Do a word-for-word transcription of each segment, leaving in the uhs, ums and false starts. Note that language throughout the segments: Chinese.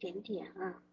点点啊。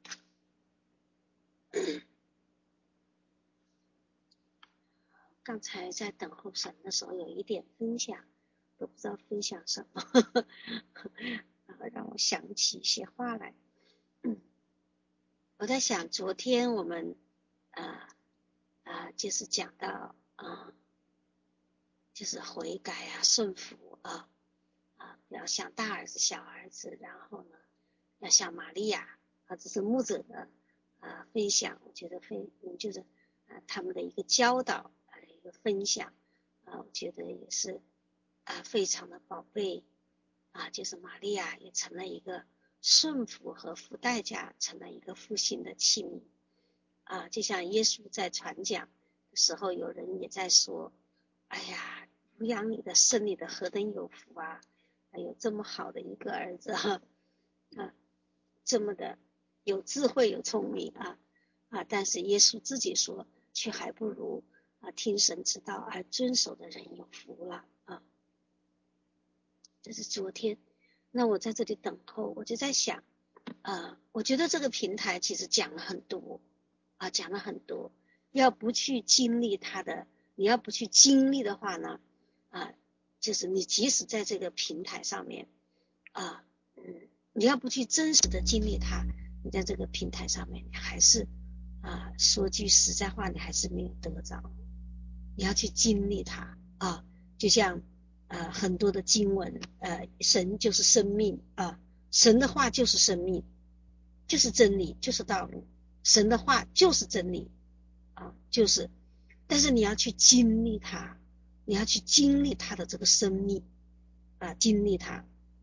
刚才在等候神的时候有一点分享，都不知道分享什么然后让我想起一些话来。嗯，我在想昨天我们呃呃就是讲到呃就是悔改啊顺服啊啊要像大儿子小儿子，然后呢要像玛利亚啊，这是牧者的啊分享，我觉得非就是啊他们的一个教导啊一个分享啊，我觉得也是啊非常的宝贝啊，就是玛利亚也成了一个顺服和付代价，成了一个复兴的器皿啊，就像耶稣在传讲的时候，有人也在说，哎呀，抚养你的生你的何等有福啊，还有这么好的一个儿子啊，啊这么的有智慧有聪明啊啊！但是耶稣自己说，却还不如啊听神之道而遵守的人有福了啊！这是昨天，那我在这里等候，我就在想，呃，我觉得这个平台其实讲了很多啊，讲了很多。要不去经历它的，你要不去经历的话呢，啊，就是你即使在这个平台上面啊，嗯。你要不去真实的经历它，你在这个平台上面，你还是啊，说句实在话，你还是没有得着。你要去经历它啊，就像呃很多的经文，呃，神就是生命啊，神的话就是生命，就是真理，就是道路，神的话就是真理啊，就是，但是你要去经历它，你要去经历它的这个生命啊，经历它。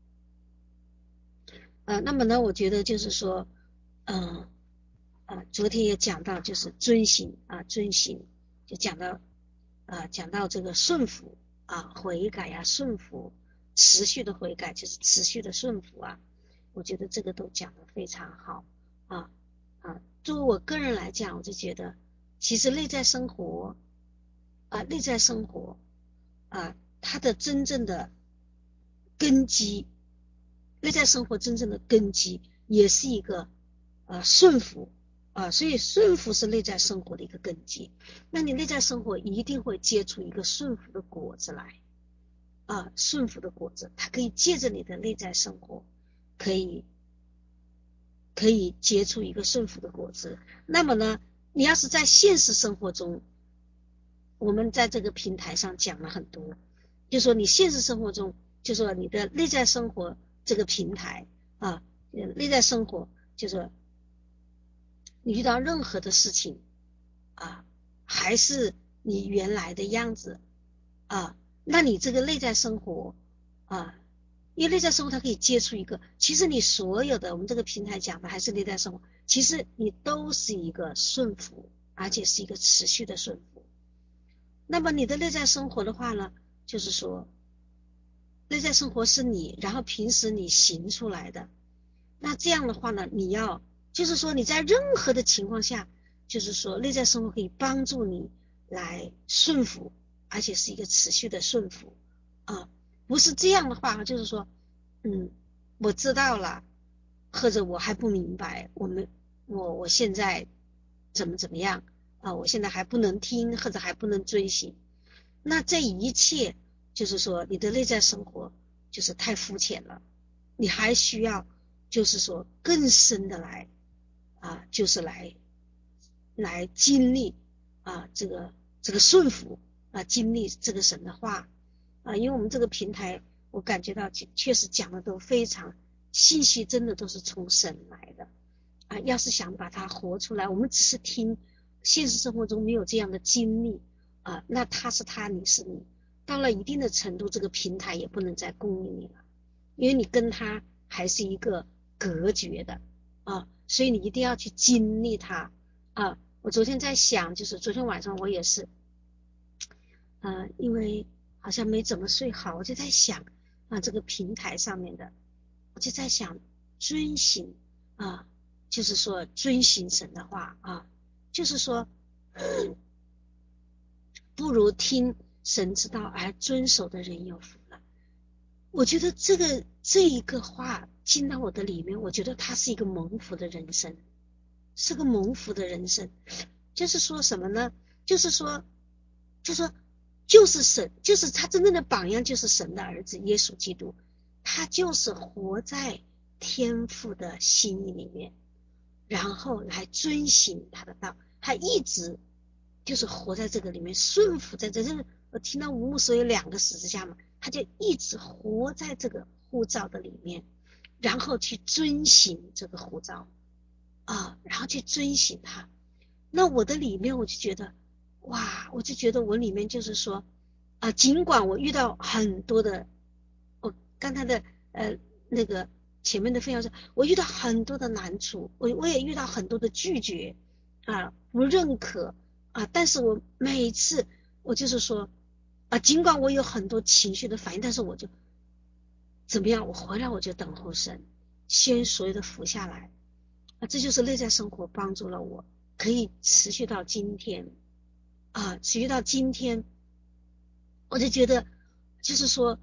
呃，那么呢，我觉得就是说，嗯、呃，呃，昨天也讲到，就是遵行啊，遵行，就讲到，呃，讲到这个顺服啊，悔改呀、啊，顺服，持续的悔改就是持续的顺服啊，我觉得这个都讲得非常好啊啊。作为我个人来讲，我就觉得，其实内在生活啊，内在生活啊，它的真正的根基。内在生活真正的根基也是一个呃顺服啊，所以顺服是内在生活的一个根基。那你内在生活一定会结出一个顺服的果子来啊，顺服的果子，它可以借着你的内在生活，可以可以结出一个顺服的果子。那么呢，你要是在现实生活中，我们在这个平台上讲了很多，就说你现实生活中，就说你的内在生活这个平台啊，内在生活就是你遇到任何的事情啊，还是你原来的样子啊，那你这个内在生活啊，因为内在生活它可以接触一个，其实你所有的我们这个平台讲的还是内在生活，其实你都是一个顺服，而且是一个持续的顺服。那么你的内在生活的话呢，就是说内在生活是你，然后平时你行出来的，那这样的话呢，你要就是说你在任何的情况下，就是说内在生活可以帮助你来顺服，而且是一个持续的顺服啊，不是这样的话，就是说，嗯，我知道了，或者我还不明白，我们我我现在怎么怎么样啊，我现在还不能听，或者还不能追寻，那这一切就是说你的内在生活就是太肤浅了，你还需要就是说更深的来啊，就是来来经历啊这个这个顺服啊，经历这个神的话啊，因为我们这个平台我感觉到确实讲的都非常信息，真的都是从神来的啊，要是想把它活出来，我们只是听，现实生活中没有这样的经历啊，那他是他，你是你，到了一定的程度，这个平台也不能再供应你了，因为你跟他还是一个隔绝的啊，所以你一定要去经历它啊。我昨天在想，就是昨天晚上我也是，呃，因为好像没怎么睡好，我就在想啊，这个平台上面的，我就在想遵行啊，就是说遵行神的话啊，就是说不如听神之道而遵守的人有福了。我觉得这个这一个话进到我的里面，我觉得他是一个蒙福的人生，是个蒙福的人生。就是说什么呢？就是说，就是说，就是神，就是他真正的榜样，就是神的儿子耶稣基督，他就是活在天父的心意里面，然后来遵行他的道，他一直就是活在这个里面，顺服在这。就是我听到吴牧师有两个十字架嘛，他就一直活在这个呼召的里面，然后去遵行这个呼召啊，然后去遵行它。那我的里面我就觉得，哇，我就觉得我里面就是说，啊，尽管我遇到很多的，我刚才的呃那个前面的分享是，我遇到很多的难处，我我也遇到很多的拒绝啊，不认可啊，但是我每次我就是说啊，尽管我有很多情绪的反应，但是我就怎么样，我回来我就等候神，先所有的服下来啊，这就是内在生活帮助了我，可以持续到今天啊，持续到今天，我就觉得就是说，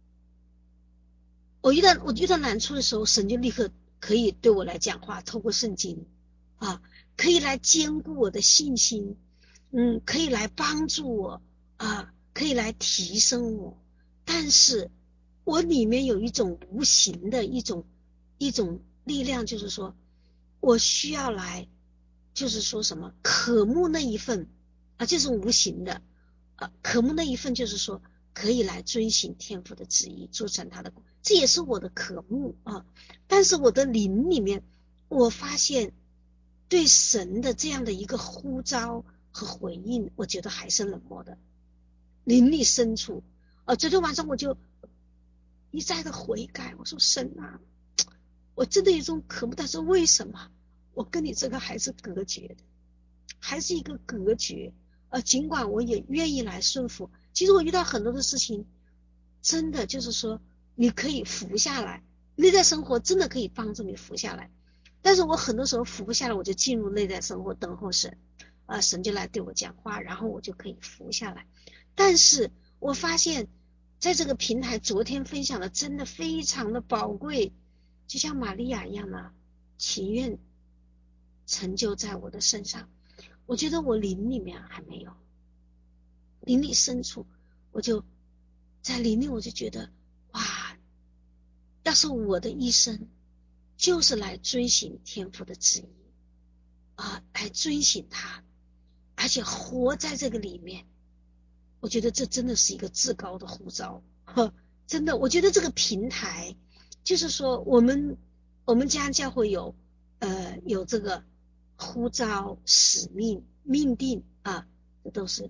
我遇到我遇到难处的时候，神就立刻可以对我来讲话，透过圣经啊，可以来坚固我的信心，嗯，可以来帮助我啊，可以来提升我。但是我里面有一种无形的一种一种力量，就是说我需要来，就是说什么渴慕那一份啊，这种无形的啊，渴慕那一份，就是说可以来遵行天父的旨意，做成他的工，这也是我的渴慕啊。但是我的灵里面，我发现对神的这样的一个呼召和回应，我觉得还是冷漠的。灵里深处，呃，昨天晚上我就一再的悔改，我说神啊，我真的有一种渴慕，但是为什么我跟你这个还是隔绝的，还是一个隔绝？呃，尽管我也愿意来顺服，其实我遇到很多的事情，真的就是说你可以服下来，内在生活真的可以帮助你服下来。但是我很多时候服不下来，我就进入内在生活等候神，啊、呃，神就来对我讲话，然后我就可以服下来。但是我发现在这个平台昨天分享的真的非常的宝贵，就像玛利亚一样的，情愿成就在我的身上。我觉得我灵里面还没有，灵里深处，我就在灵里，我就觉得哇，要是我的一生就是来遵行天父的旨意啊，来遵行他，而且活在这个里面，我觉得这真的是一个至高的呼召。呵，真的，我觉得这个平台就是说我们我们家教会有呃有这个呼召、使命、命定啊，这都是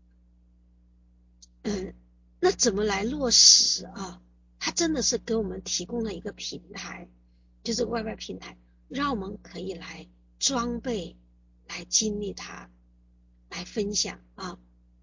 嗯，那怎么来落实啊？它真的是给我们提供了一个平台，就是外外平台，让我们可以来装备、来经历它、来分享啊，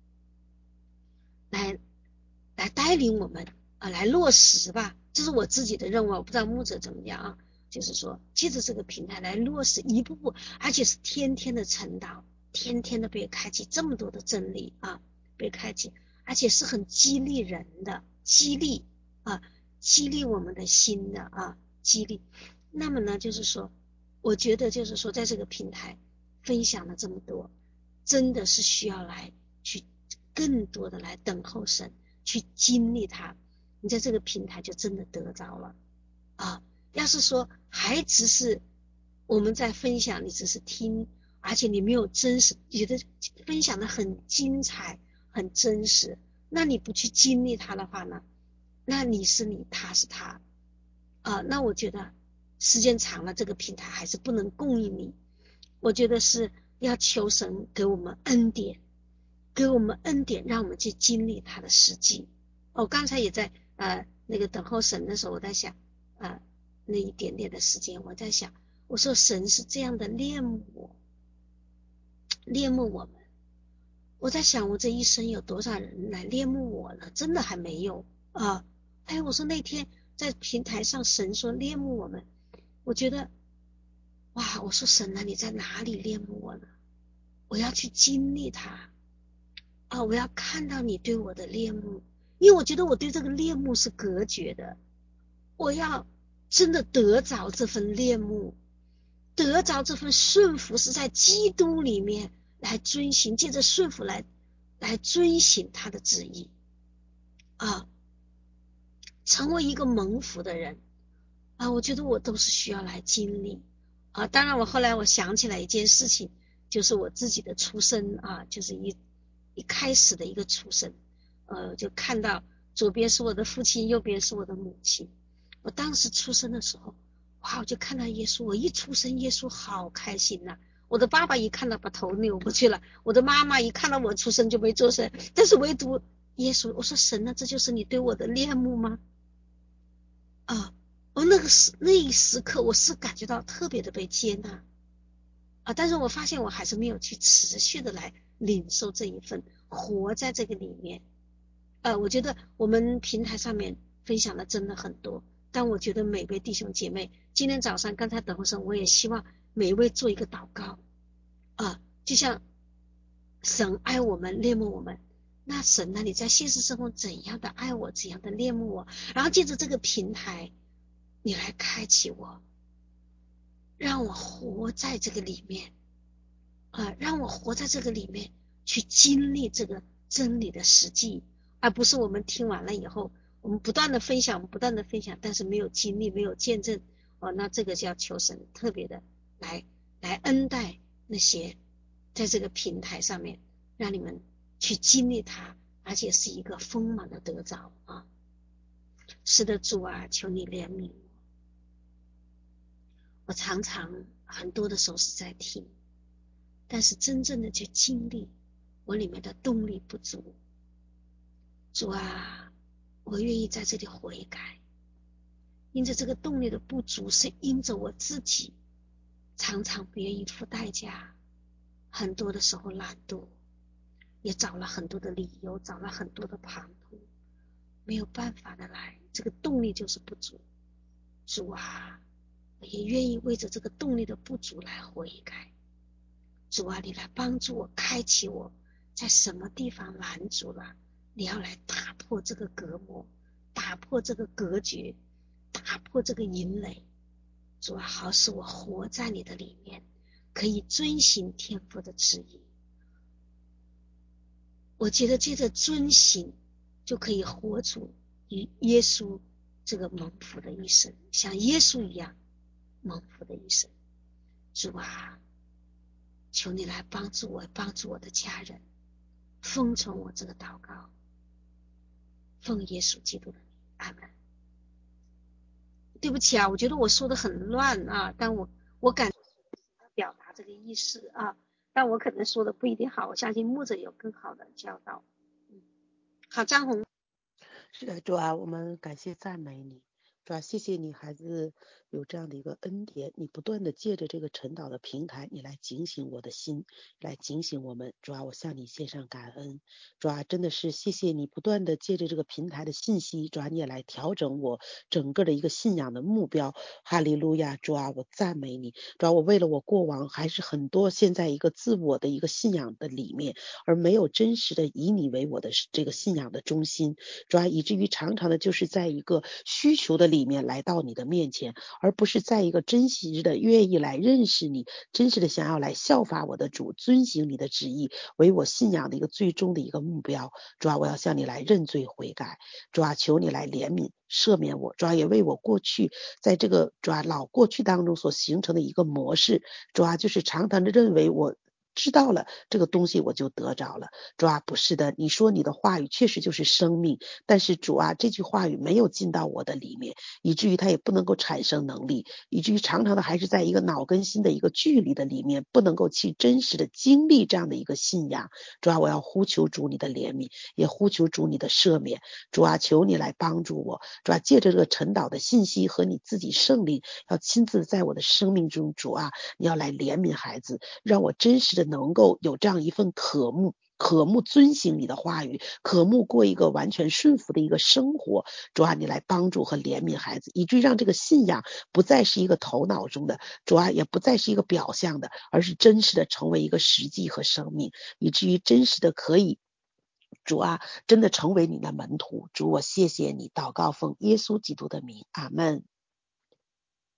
来来带领我们啊，来落实吧。这是我自己的任务，我不知道牧者怎么样啊。就是说，借着这个平台来落实一步步，而且是天天的晨祷，天天的被开启，这么多的真理啊，被开启。而且是很激励人的，激励啊，激励我们的心的啊，激励。那么呢，就是说，我觉得就是说，在这个平台分享了这么多，真的是需要来去更多的来等候神，去经历它。你在这个平台就真的得着了啊。要是说还只是我们在分享，你只是听，而且你没有真实，觉得分享的很精彩。很真实，那你不去经历它的话呢？那你是你，他是他啊、呃。那我觉得时间长了，这个平台还是不能供应你。我觉得是要求神给我们恩典，给我们恩典，让我们去经历他的实际。我、哦、刚才也在呃那个等候神的时候，我在想呃那一点点的时间，我在想，我说神是这样的恋慕我，恋慕我们。我在想，我这一生有多少人来恋慕我呢？真的还没有啊！哎，我说那天在平台上，神说恋慕我们，我觉得哇，我说神啊，你在哪里恋慕我呢？我要去经历它啊！我要看到你对我的恋慕，因为我觉得我对这个恋慕是隔绝的。我要真的得着这份恋慕，得着这份顺服，是在基督里面来遵行，借着顺服来来遵行他的旨意啊，成为一个蒙福的人啊，我觉得我都是需要来经历啊。当然我后来我想起来一件事情，就是我自己的出生啊，就是一一开始的一个出生，呃，就看到左边是我的父亲，右边是我的母亲。我当时出生的时候，哇，我就看到耶稣，我一出生，耶稣好开心呐、啊。我的爸爸一看到把头扭过去了，我的妈妈一看到我出生就没做声，但是唯独耶稣，我说神啊，这就是你对我的恋慕吗？啊，我那个时那一时刻，我是感觉到特别的被接纳啊，但是我发现我还是没有去持续的来领受这一份，活在这个里面。呃，我觉得我们平台上面分享的真的很多，但我觉得每位弟兄姐妹，今天早上刚才等候神，我也希望每一位做一个祷告啊，就像神爱我们，恋慕我们。那神呢？你在现实生活怎样的爱我，怎样的恋慕我？然后借着这个平台，你来开启我，让我活在这个里面啊，让我活在这个里面，去经历这个真理的实际，而不是我们听完了以后，我们不断的分享，不断的分享，但是没有经历，没有见证哦，那这个叫求神特别的来来恩待那些在这个平台上面，让你们去经历它，而且是一个丰满的得着啊！是的，主啊，求你怜悯我。我常常很多的时候是在听，但是真正的去经历，我里面的动力不足。主啊，我愿意在这里悔改，因着这个动力的不足，是因着我自己常常不愿意付代价，很多的时候懒惰，也找了很多的理由，找了很多的旁途，没有办法的来，这个动力就是不足。主啊，我也愿意为着这个动力的不足来悔改。主啊，你来帮助我，开启我，在什么地方拦阻了，你要来打破这个隔膜，打破这个隔绝，打破这个营垒。主啊，好使我活在你的里面，可以遵行天父的旨意。我觉得借着遵行，就可以活出与耶稣这个蒙福的一生，像耶稣一样蒙福的一生。主啊，求你来帮助我，帮助我的家人，奉从我这个祷告，奉耶稣基督的名，阿门。对不起啊，我觉得我说的很乱啊，但我我感表达这个意思啊，但我可能说的不一定好，我相信牧者有更好的教导。嗯，好，张红。 是的，主啊，我们感谢赞美你，主啊，谢谢你孩子有这样的一个恩典，你不断的借着这个晨祷的平台，你来警醒我的心，来警醒我们。主啊，我向你献上感恩。主啊，真的是谢谢你不断的借着这个平台的信息，主啊，你也来调整我整个的一个信仰的目标。哈利路亚，主啊，我赞美你。主啊，我为了我过往还是很多现在一个自我的一个信仰的里面，而没有真实的以你为我的这个信仰的中心。主啊，以至于常常的就是在一个需求的里面来到你的面前，而不是在一个真实的愿意来认识你，真实的想要来效法我的主，遵行你的旨意，为我信仰的一个最终的一个目标。主啊，我要向你来认罪悔改。主啊，求你来怜悯赦免我。主啊，也为我过去在这个主啊老过去当中所形成的一个模式，主啊，就是常常的认为我知道了这个东西我就得着了。主啊，不是的，你说你的话语确实就是生命，但是主啊，这句话语没有进到我的里面，以至于它也不能够产生能力，以至于常常的还是在一个脑跟心的一个距离的里面，不能够去真实的经历这样的一个信仰。主啊，我要呼求主你的怜悯，也呼求主你的赦免。主啊，求你来帮助我。主啊，借着这个晨祷的信息和你自己圣灵，要亲自在我的生命中，主啊，你要来怜悯孩子，让我真实的能够有这样一份渴慕。渴慕遵行你的话语，渴慕过一个完全顺服的一个生活。主啊，你来帮助和怜悯孩子，以至于让这个信仰不再是一个头脑中的，主啊，也不再是一个表象的，而是真实的成为一个实际和生命，以至于真实的可以，主啊，真的成为你的门徒。主，我谢谢你，祷告奉耶稣基督的名，阿们。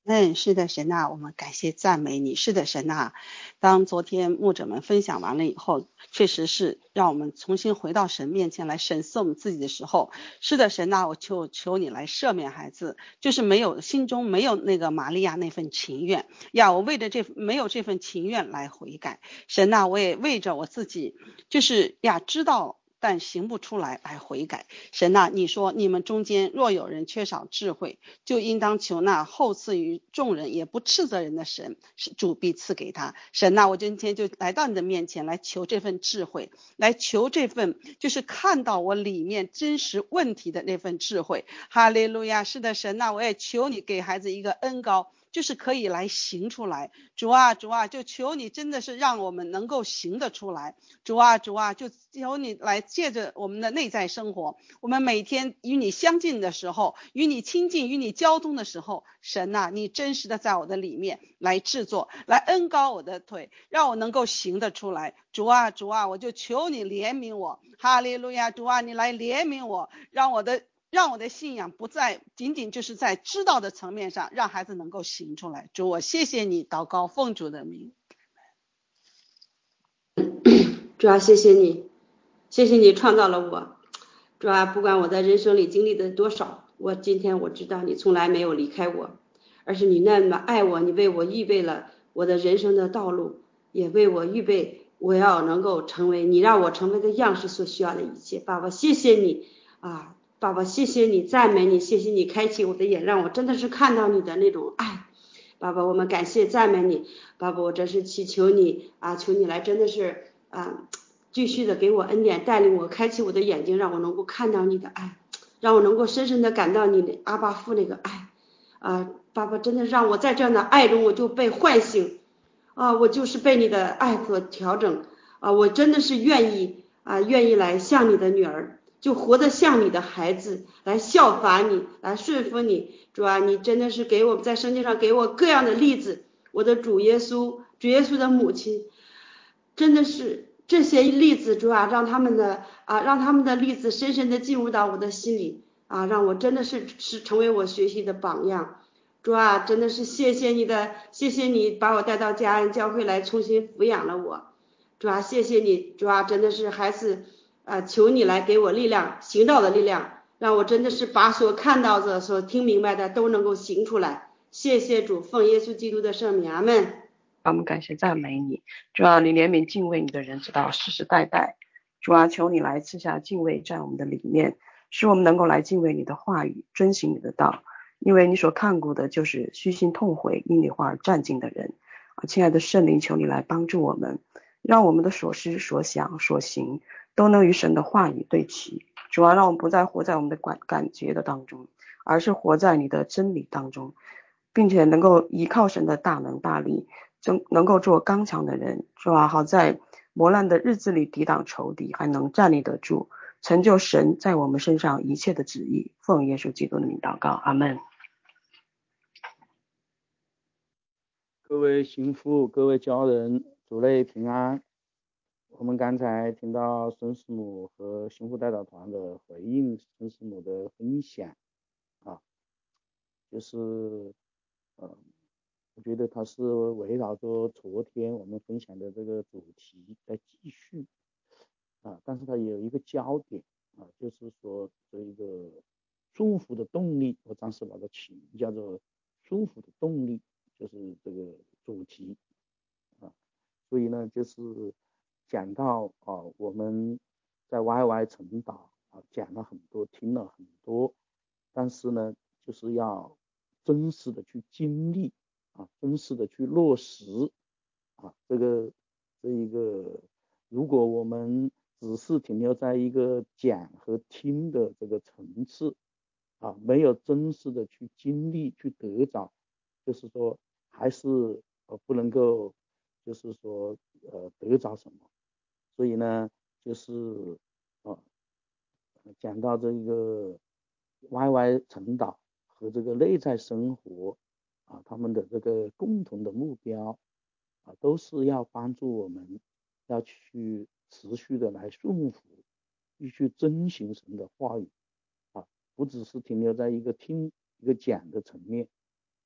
嗯，是的，神呐，我们感谢赞美你。是的，神呐，当昨天牧者们分享完了以后，确实是让我们重新回到神面前来审视我们自己的时候，是的，神呐，我求求你来赦免孩子，就是没有心中没有那个玛利亚那份情愿呀，我为着这没有这份情愿来悔改。神呐，我也为着我自己，就是呀知道但行不出来来悔改。神呐，你说你们中间若有人缺少智慧，就应当求那后赐于众人也不斥责人的神，是主必赐给他。神呐，我今天就来到你的面前来求这份智慧，来求这份就是看到我里面真实问题的那份智慧。哈利路亚，是的，神呐，我也求你给孩子一个恩膏，就是可以来行出来。主啊主啊，就求你真的是让我们能够行得出来。主啊主啊，就求你来借着我们的内在生活，我们每天与你相近的时候，与你亲近，与你交通的时候，神呐、你真实的在我的里面来制作，来恩膏我的腿，让我能够行得出来。主啊主啊，我就求你怜悯我。哈利路亚，主啊，你来怜悯我，让我的让我的信仰不再仅仅就是在知道的层面上，让孩子能够行出来。主，我谢谢你，祷告奉主的名。 主啊，谢谢你，谢谢你创造了我。主啊，不管我在人生里经历的多少，我今天我知道你从来没有离开我，而是你那么爱我，你为我预备了我的人生的道路，也为我预备我要能够成为你让我成为的样式所需要的一切。爸爸，谢谢你啊，爸爸，谢谢你，赞美你，谢谢你开启我的眼，让我真的是看到你的那种爱。爸爸，我们感谢赞美你。爸爸，我真是祈求你啊，求你来真的是啊，继续的给我恩典，带领我，开启我的眼睛，让我能够看到你的爱，让我能够深深的感到你的阿爸父那个爱啊。爸爸，真的让我在这样的爱中我就被唤醒啊，我就是被你的爱所调整啊，我真的是愿意啊，愿意来像你的女儿，就活得像你的孩子，来效法你，来顺服你。主啊，你真的是给我在圣经上给我各样的例子，我的主耶稣，主耶稣的母亲，真的是这些例子，主啊，让他们的啊，让他们的例子深深的进入到我的心里啊，让我真的是是成为我学习的榜样。主啊，真的是谢谢你的，谢谢你把我带到家恩教会来重新抚养了我。主啊，谢谢你，主啊，真的是孩子啊，求你来给我力量，行道的力量，让我真的是把所看到的、所听明白的都能够行出来。谢谢主，奉耶稣基督的圣名，阿们。 我们感谢赞美你，主啊，你怜悯敬畏你的人，直到世世代代。主啊，求你来赐下敬畏在我们的里面，使我们能够来敬畏你的话语，遵行你的道。因为你所看顾的就是虚心痛悔，因你话而战兢的人。啊，亲爱的圣灵，求你来帮助我们，让我们的所思所想所行都能与神的话语对齐。主啊，让我们不再活在我们的感感觉的当中，而是活在你的真理当中，并且能够依靠神的大能大力，就能够做刚强的人，是吧？好在磨难的日子里抵挡仇敌，还能站立得住，成就神在我们身上一切的旨意。奉耶稣基督的名祷告，阿们。 各位心腹，各位家人，主内平安。我们刚才听到孙师母和心腹代表团的回应，孙师母的分享啊，就是呃，我觉得他是围绕着昨天我们分享的这个主题在继续啊，但是它有一个焦点啊，就是说这一个束缚的动力，我暂时把它起名叫做束缚的动力，就是这个主题啊。所以呢，就是讲到啊，我们在 Y Y 晨祷啊讲了很多，听了很多，但是呢，就是要真实的去经历啊，真实的去落实啊，这个这一个，如果我们只是停留在一个讲和听的这个层次啊，没有真实的去经历去得着，就是说还是呃不能够就是说呃得着什么。所以呢，就是啊讲到这个 Y Y 晨祷和这个内在生活啊，他们的这个共同的目标啊，都是要帮助我们要去持续的来顺服，必须遵行神的话语啊，不只是停留在一个听一个讲的层面啊。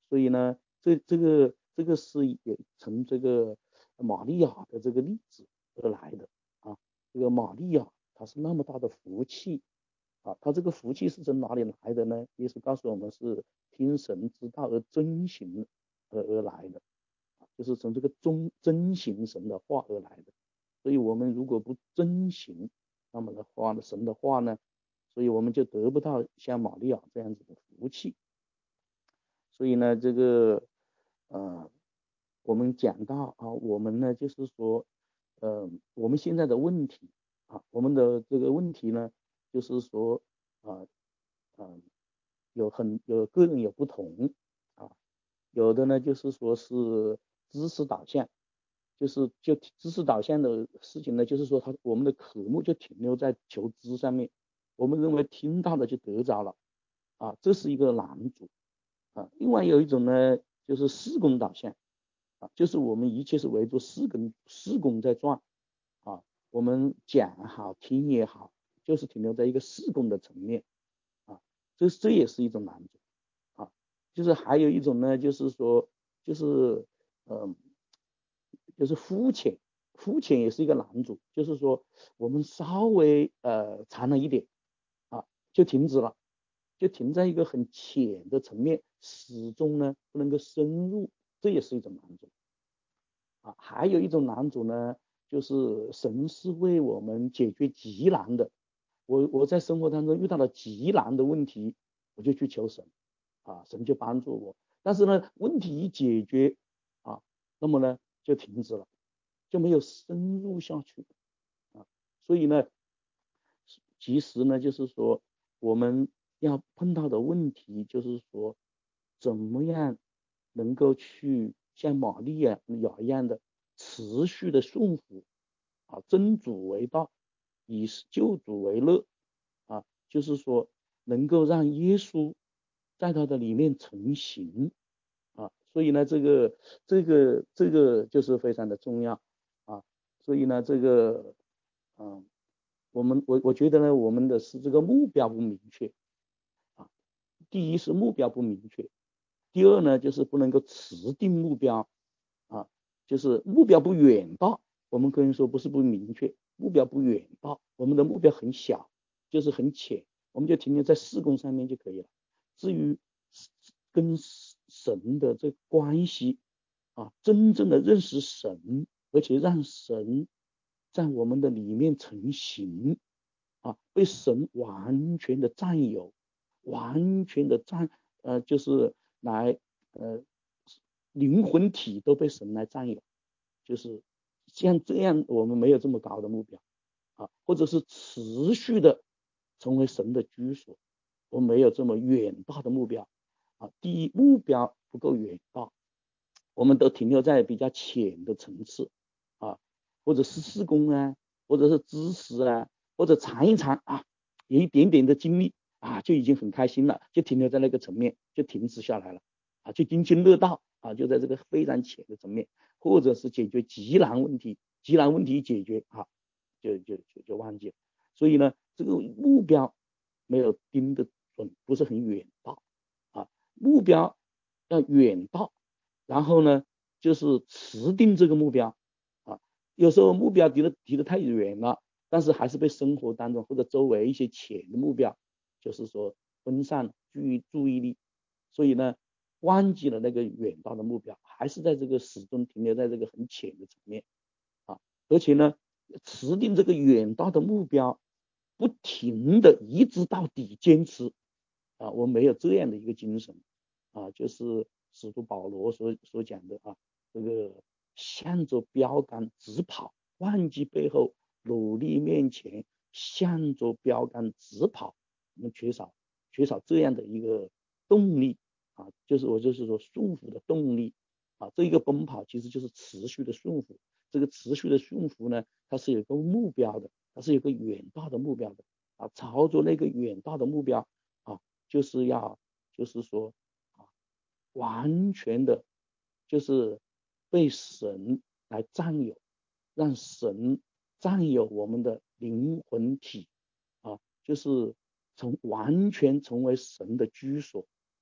所以呢，这这个这个是也从这个玛利亚的这个例子而来的啊。这个玛利亚她是那么大的福气啊，她这个福气是从哪里来的呢？耶稣告诉我们是听神之道而遵行而而来的，就是从这个遵遵行神的话而来的。所以我们如果不遵行那么的话呢，神的话呢，所以我们就得不到像玛利亚这样子的福气。所以呢，这个呃，我们讲到啊，我们呢就是说，呃，我们现在的问题啊，我们的这个问题呢，就是说啊，呃，有很有个人有不同啊，有的呢就是说是知识导向，就是就知识导向的事情呢，就是说他我们的科目就停留在求知上面，我们认为听到了就得着了啊，这是一个难处。啊，另外有一种呢，就是事工导向啊，就是我们一切是围着事工事工在转啊，我们讲好听也好，就是停留在一个事工的层面啊，这这也是一种难处啊。就是还有一种呢，就是说就是嗯、呃，就是肤浅，肤浅也是一个难处，就是说我们稍微呃长了一点啊，就停止了。就停在一个很浅的层面，始终呢不能够深入，这也是一种难处啊。还有一种难处呢，就是神是为我们解决极难的。我我在生活当中遇到了极难的问题，我就去求神啊，神就帮助我。但是呢，问题一解决啊，那么呢就停止了，就没有深入下去啊。所以呢，其实呢，就是说我们要碰到的问题就是说，怎么样能够去像玛利亚一样的持续的顺服啊，尊主为大，以救主为乐啊，就是说能够让耶稣在他的里面成型啊，所以呢，这个这个这个就是非常的重要啊，所以呢，这个嗯。我们我我觉得呢，我们的是这个目标不明确啊。第一是目标不明确，第二呢就是不能够持定目标啊，就是目标不远大。我们可以说不是不明确，目标不远大，我们的目标很小，就是很浅，我们就停留在事工上面就可以了。至于跟神的这关系啊，真正的认识神，而且让神在我们的里面成型啊，被神完全的占有，完全的占呃，就是来呃灵魂体都被神来占有，就是像这样，我们没有这么高的目标啊，或者是持续的成为神的居所，我们没有这么远大的目标啊。第一，目标不够远大，我们都停留在比较浅的层次啊，或者是事工啊，或者是知识啊，或者尝一尝啊，有一点点的经历啊，就已经很开心了，就停留在那个层面，就停止下来了啊，就津津乐道啊，就在这个非常浅的层面，或者是解决极难问题，极难问题解决啊，就就就就忘记了。所以呢，这个目标没有盯得准，不是很远大啊，目标要远大。然后呢，就是持定这个目标啊，有时候目标提的提的太远了，但是还是被生活当中或者周围一些浅的目标，就是说分散注意注意力，所以呢，忘记了那个远大的目标，还是在这个始终停留在这个很浅的层面啊，而且呢，持定这个远大的目标，不停的一直到底坚持啊，我没有这样的一个精神啊，就是使徒保罗所所讲的啊，这个向着标杆直跑，忘记背后，努力面前，向着标杆直跑。我们缺少缺少这样的一个动力啊，就是我就是说顺服的动力啊，这一个奔跑其实就是持续的顺服。这个持续的顺服呢，它是有个目标的，它是有个远大的目标的啊，朝着那个远大的目标啊，就是要就是说啊。完全的，就是被神来占有，让神占有我们的灵魂体啊，就是从完全成为神的居所啊，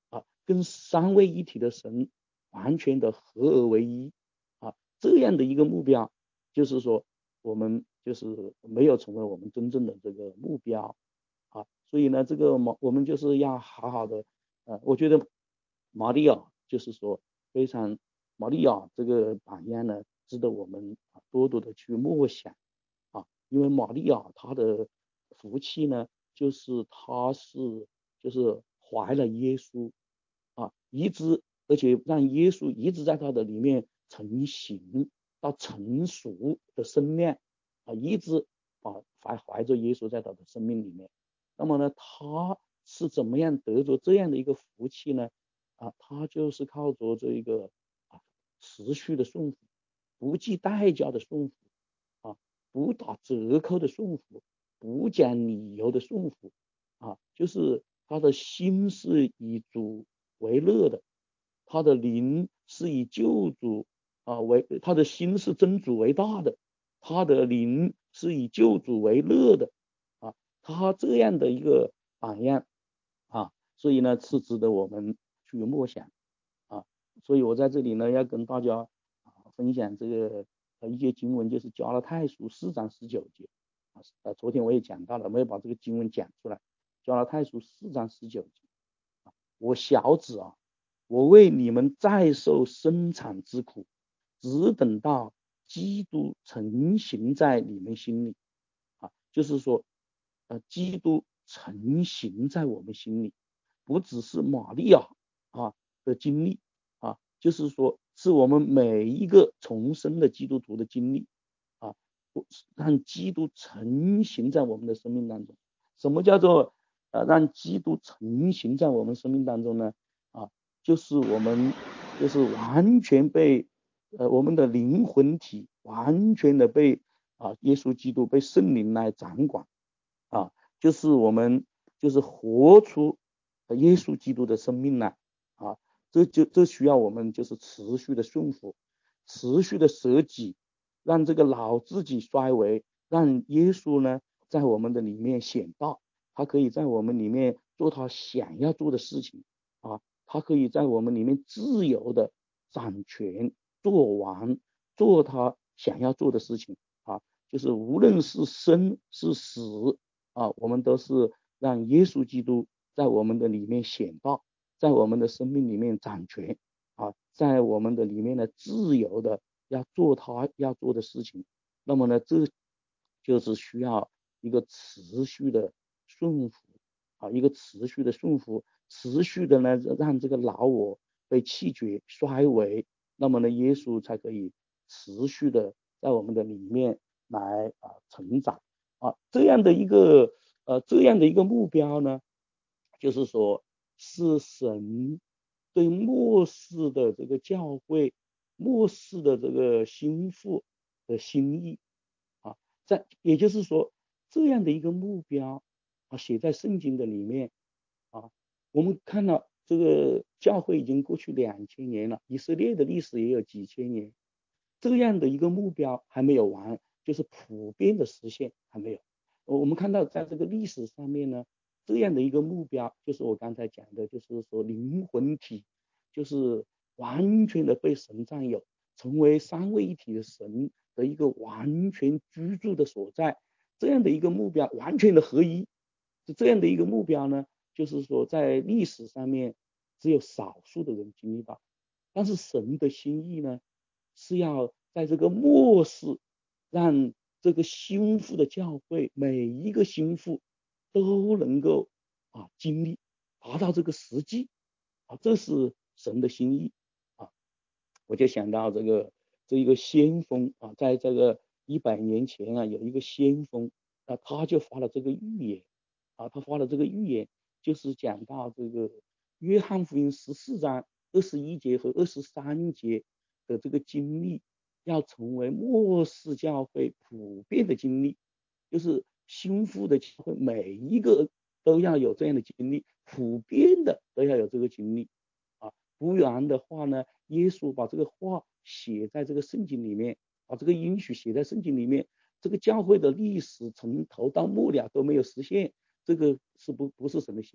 跟三位一体的神完全的合而为一啊，这样的一个目标，就是说我们就是没有成为我们真正的这个目标啊，所以呢，这个我们就是要好好的，呃，我觉得玛利亚就是说非常，玛利亚这个榜样呢，值得我们多多的去默想啊，因为玛利亚她的福气呢，就是她是就是怀了耶稣啊，一直而且让耶稣一直在她的里面成型到成熟的身量啊，一直啊怀怀着耶稣在她的生命里面。那么呢，她是怎么样得着这样的一个福气呢？啊，她就是靠着这个啊持续的顺服，不计代价的顺服啊，不打折扣的顺服，不讲理由的顺服啊，就是他的心是以主为乐的，他的灵是以救主啊为，他的心是真主为大的，他的灵是以救主为乐的啊，他这样的一个榜样啊，所以呢是值得我们去默想啊，所以我在这里呢要跟大家啊分享这个呃一些经文，就是加拉太书四章十九节啊，呃昨天我也讲到了，没有把这个经文讲出来。加拉太书四章十九节，我小子啊，我为你们再受生产之苦，只等到基督成形在你们心里啊，就是说，呃，基督成形在我们心里，不只是玛利亚啊的经历啊，就是说，是我们每一个重生的基督徒的经历啊，让基督成形在我们的生命当中。什么叫做呃让基督成形在我们生命当中呢？啊，就是我们就是完全被呃我们的灵魂体完全的被啊耶稣基督被圣灵来掌管啊，就是我们就是活出耶稣基督的生命来啊，这就这需要我们就是持续的顺服，持续的舍己，让这个老自己衰微，让耶稣呢在我们的里面显大，他可以在我们里面做他想要做的事情啊，他可以在我们里面自由的掌权做完做他想要做的事情啊，就是无论是生是死啊，我们都是让耶稣基督在我们的里面显大，在我们的生命里面掌权啊，在我们的里面呢自由的要做他要做的事情。那么呢，这就是需要一个持续的顺服啊，一个持续的顺服，持续的呢让这个老我被弃绝衰微，那么呢，耶稣才可以持续的在我们的里面来啊成长啊，这样的一个呃这样的一个目标呢，就是说是神对末世的这个教会、末世的这个心腹的心意啊，在也就是说这样的一个目标啊，写在圣经的里面啊，我们看到这个教会已经过去两千年了，以色列的历史也有几千年，这样的一个目标还没有完，就是普遍的实现还没有。我们看到在这个历史上面呢，这样的一个目标，就是我刚才讲的，就是说灵魂体，就是完全的被神占有，成为三位一体的神的一个完全居住的所在，这样的一个目标，完全的合一，是这样的一个目标呢，就是说在历史上面只有少数的人经历到，但是神的心意呢，是要在这个末世，让这个心腹的教会每一个心腹都能够啊经历，达到这个实际啊，这是神的心意啊。我就想到这个这一个先锋啊，在这个一百年前啊，有一个先锋啊，他就发了这个预言啊，他发了这个预言，就是讲到这个约翰福音十四章二十一节和二十三节的这个经历，要成为末世教会普遍的经历，就是心腹的教会每一个都要有这样的经历，普遍的都要有这个经历啊，不然的话呢，耶稣把这个话写在这个圣经里面，把这个应许写在圣经里面，这个教会的历史从头到末了都没有实现，这个是不不是神的心意。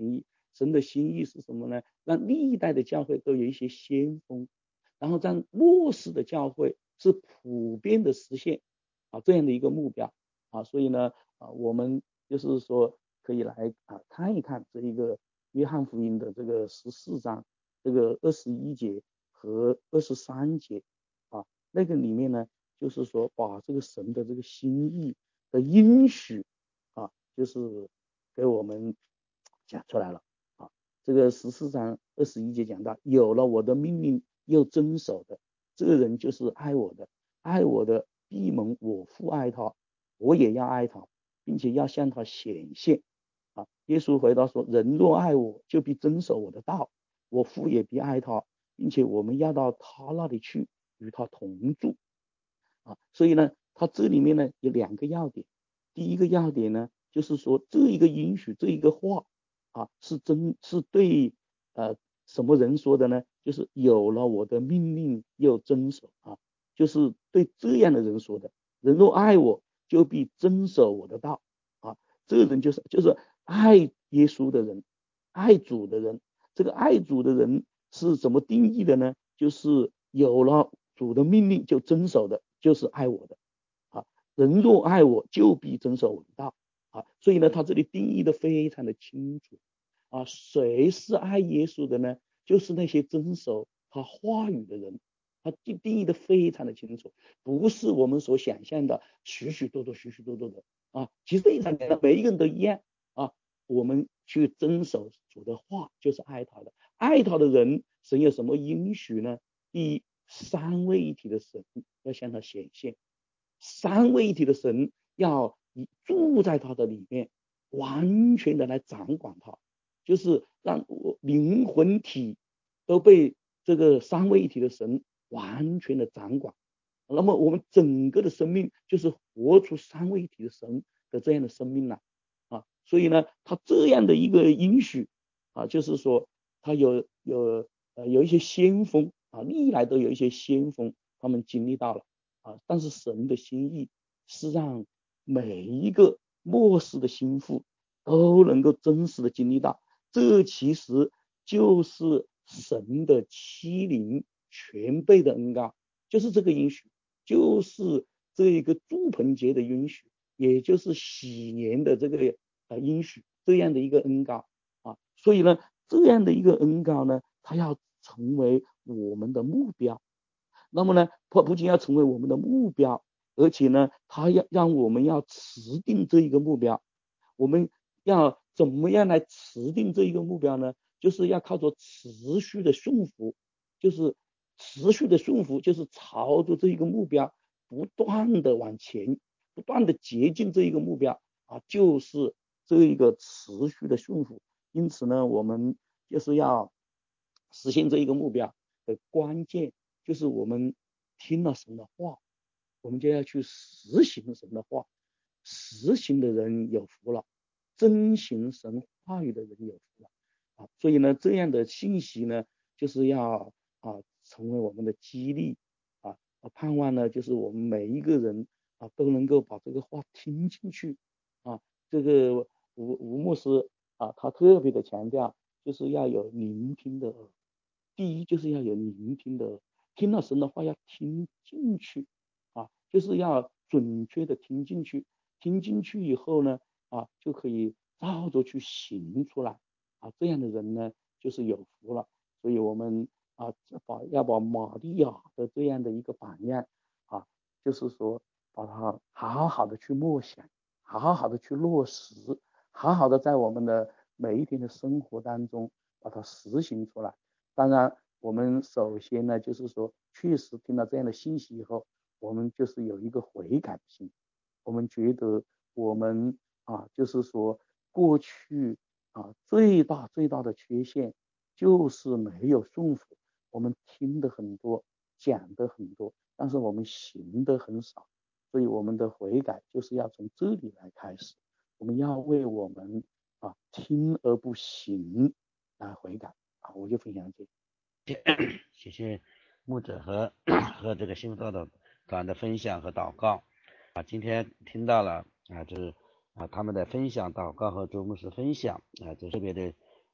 神的心意是什么呢？让历代的教会都有一些先锋，然后让末世的教会是普遍的实现啊这样的一个目标啊。所以呢啊，我们就是说可以来啊看一看这一个约翰福音的这个十四章这个二十一节和二十三节啊，那个里面呢就是说把这个神的这个心意的应许啊，就是给我们讲出来了啊。这个十四章二十一节讲到，有了我的命令又遵守的，这个人就是爱我的，爱我的必蒙我父爱他，我也要爱他，并且要向他显现啊。耶稣回答说，人若爱我，就必遵守我的道，我父也必爱他，并且我们要到他那里去，与他同住啊。所以呢，他这里面呢有两个要点。第一个要点呢，就是说这一个应许，这一个话啊，是真是对呃什么人说的呢？就是有了我的命令又遵守啊，就是对这样的人说的。人若爱我，就必遵守我的道啊。这个人就是就是爱耶稣的人，爱主的人。这个爱主的人是怎么定义的呢？就是有了主的命令就遵守的，就是爱我的啊。人若爱我，就必遵守我的道啊。所以呢，他这里定义的非常的清楚啊。谁是爱耶稣的呢？就是那些遵守他话语的人。他定定义的非常的清楚，不是我们所想象的许许多多许许多多的啊。其实非常简单，每一个人都一样啊。我们去遵守主的话，就是爱他的。爱他的人，神有什么应许呢？第一，三位一体的神要向他显现，三位一体的神要住在他的里面，完全的来掌管他，就是让我灵魂体都被这个三位一体的神完全的掌管。那么我们整个的生命就是活出三位一体的神的这样的生命了啊。所以呢，他这样的一个应许啊，就是说他有有呃有一些先锋啊，历来都有一些先锋，他们经历到了啊。但是神的心意是让每一个末世的心腹都能够真实的经历到，这其实就是神的欺凌全备的恩膏，就是这个应许，就是这一个住棚节的应许，也就是喜年的这个呃应许，这样的一个恩膏啊。所以呢，这样的一个恩膏呢，它要成为我们的目标。那么呢，不不仅要成为我们的目标，而且呢，它要让我们要持定这一个目标。我们要怎么样来持定这一个目标呢？就是要靠着持续的顺服，就是持续的顺服，就是朝着这一个目标不断的往前，不断的接近这一个目标啊，就是这一个持续的顺服。因此呢，我们就是要实现这一个目标的关键，就是我们听了神的话，我们就要去实行神的话。实行的人有福了，遵行神话语的人有福了啊。所以呢，这样的信息呢，就是要啊成为我们的激励啊。盼望呢，就是我们每一个人啊都能够把这个话听进去啊。这个吴吴牧师啊，他特别的强调，就是要有聆听的耳。第一就是要有聆听的耳，听到神的话要听进去啊，就是要准确的听进去。听进去以后呢，啊，就可以照着去行出来啊。这样的人呢，就是有福了。所以我们啊，把要把玛利亚的这样的一个榜样啊，就是说把它好好的去默想，好好的去落实，好好的在我们的每一天的生活当中把它实行出来。当然，我们首先呢，就是说确实听到这样的信息以后，我们就是有一个悔改心。我们觉得我们啊，就是说过去啊最大最大的缺陷就是没有顺服。我们听的很多，讲的很多，但是我们行的很少。所以我们的悔改就是要从这里来开始。我们要为我们啊听而不行来悔改啊。我就分享这个。谢谢牧者和和这个新道的团的分享和祷告啊。今天听到了啊，就是啊他们的分享、祷告和周牧师分享啊，就特别的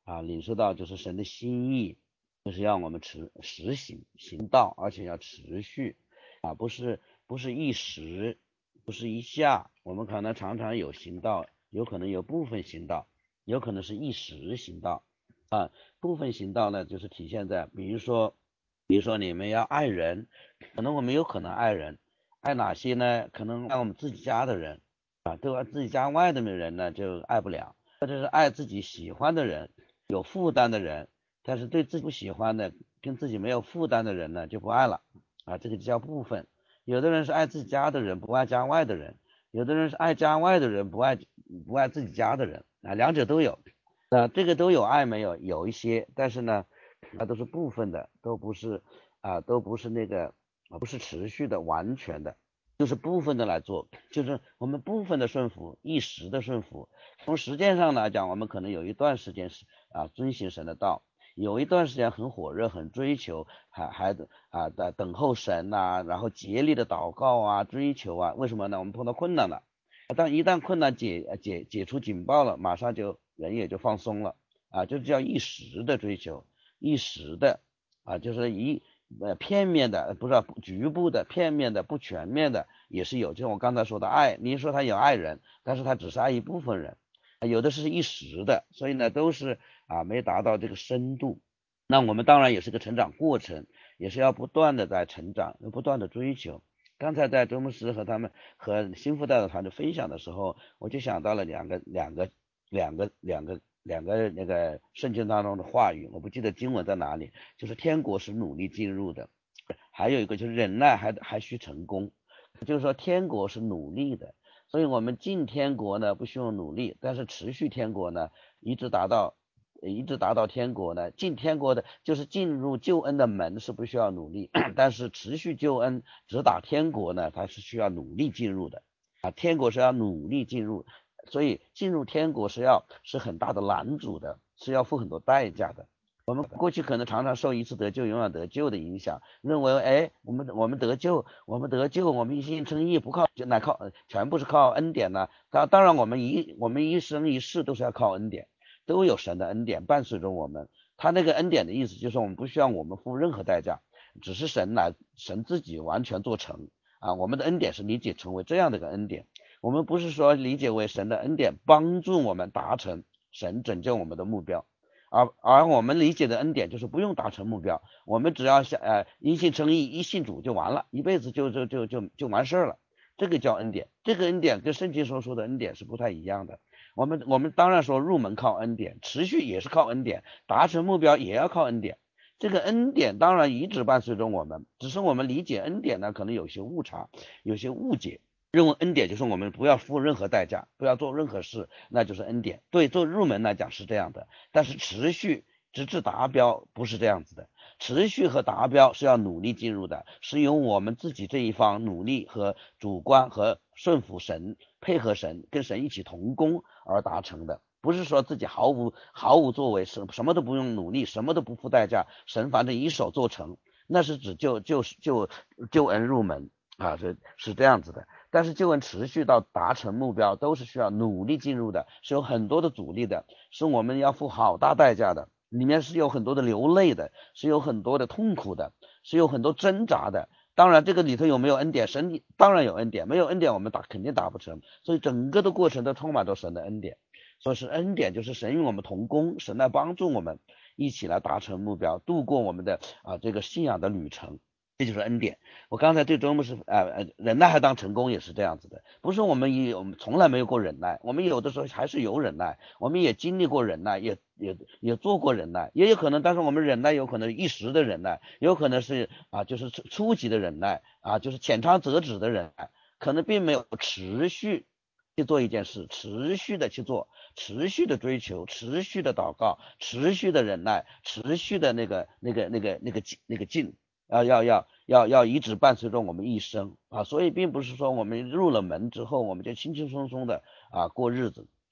啊，领受到就是神的心意，就是让我们持实行行道，而且要持续啊，不是不是一时，不是一下，我们可能常常有行道，有可能有部分行道，有可能是一时行道啊。部分行道呢，就是体现在比如说比如说你们要爱人，可能我们有可能爱人，爱哪些呢？可能爱我们自己家的人啊，对吧？自己家外的人呢就爱不了，或者是爱自己喜欢的人，有负担的人，但是对自己不喜欢的，跟自己没有负担的人呢就不爱了啊，这个叫部分。有的人是爱自己家的人，不爱家外的人；有的人是爱家外的人，不爱不爱自己家的人啊，两者都有。啊，这个都有爱没有？有一些，但是呢，它都是部分的，都不是啊，都不是那个啊，不是持续的、完全的，就是部分的来做，就是我们部分的顺服，一时的顺服。从实践上来讲，我们可能有一段时间是啊遵行神的道，有一段时间很火热，很追求，还还啊在等候神呐、然后竭力的祷告啊、追求啊。为什么呢？我们碰到困难了。但一旦困难解解解除警报了，马上就人也就放松了啊，这叫一时的追求，一时的啊，就是一呃片面的，不是局部的、片面的、不全面的，也是有。就像我刚才说的爱，您说他有爱人，但是他只是爱一部分人，有的是一时的，所以呢都是啊没达到这个深度。那我们当然也是个成长过程，也是要不断的在成长，不断的追求。刚才在周牧师和他们和新福代的团队分享的时候，我就想到了两个两个两个两个两个那个圣经当中的话语，我不记得经文在哪里，就是天国是努力进入的，还有一个就是忍耐还还需成功，就是说天国是努力的，所以我们进天国呢不需要努力，但是持续天国呢一直达到一直达到天国呢，进天国的就是进入救恩的门是不需要努力，但是持续救恩直达天国呢，它是需要努力进入的啊，天国是要努力进入，所以进入天国是要是很大的拦阻的，是要付很多代价的。我们过去可能常常受一次得救永远得救的影响，认为哎，我们我们得救，我们得救，我们一心称义不靠就乃靠全部是靠恩典呢。当当然我们一我们一生一世都是要靠恩典。都有神的恩典伴随着我们，他那个恩典的意思就是我们不需要我们付任何代价，只是神来神自己完全做成啊。我们的恩典是理解成为这样的一个恩典，我们不是说理解为神的恩典帮助我们达成神拯救我们的目标，而而我们理解的恩典就是不用达成目标，我们只要呃一信称义一信主就完了，一辈子就就就就就完事了，这个叫恩典。这个恩典跟圣经所说的恩典是不太一样的。我们我们当然说入门靠恩典，持续也是靠恩典，达成目标也要靠恩典。这个恩典当然一直伴随着我们，只是我们理解恩典呢可能有些误差，有些误解，认为恩典就是我们不要付任何代价，不要做任何事，那就是恩典。对，做入门来讲是这样的，但是持续直至达标不是这样子的。持续和达标是要努力进入的，是由我们自己这一方努力和主观和顺服神，配合神，跟神一起同工而达成的，不是说自己毫无毫无作为，什什么都不用努力，什么都不付代价，神反正一手做成，那是指救救救救恩入门啊，是是这样子的。但是救恩持续到达成目标，都是需要努力进入的，是有很多的阻力的，是我们要付好大代价的。里面是有很多的流泪的，是有很多的痛苦的，是有很多挣扎的。当然这个里头有没有恩典，神当然有恩典，没有恩典我们打肯定达不成，所以整个的过程都充满着神的恩典。所以是恩典就是神与我们同工，神来帮助我们一起来达成目标，度过我们的啊这个信仰的旅程，这就是恩典。我刚才对周牧师呃呃忍耐还当成功也是这样子的，不是我们也我们从来没有过忍耐，我们有的时候还是有忍耐，我们也经历过忍耐，也也也做过忍耐，也有可能，但是我们忍耐有可能一时的忍耐，有可能是啊就是初级的忍耐啊，就是浅尝辄止的忍耐，可能并没有持续去做一件事，持续的去做，持续的追求，持续的祷告，持续的忍耐，持续的那个那个那个那个那个劲。要要要要要一直伴随着我们一生啊，所以并不是说我们入了门之后我们就轻轻松松的啊过日子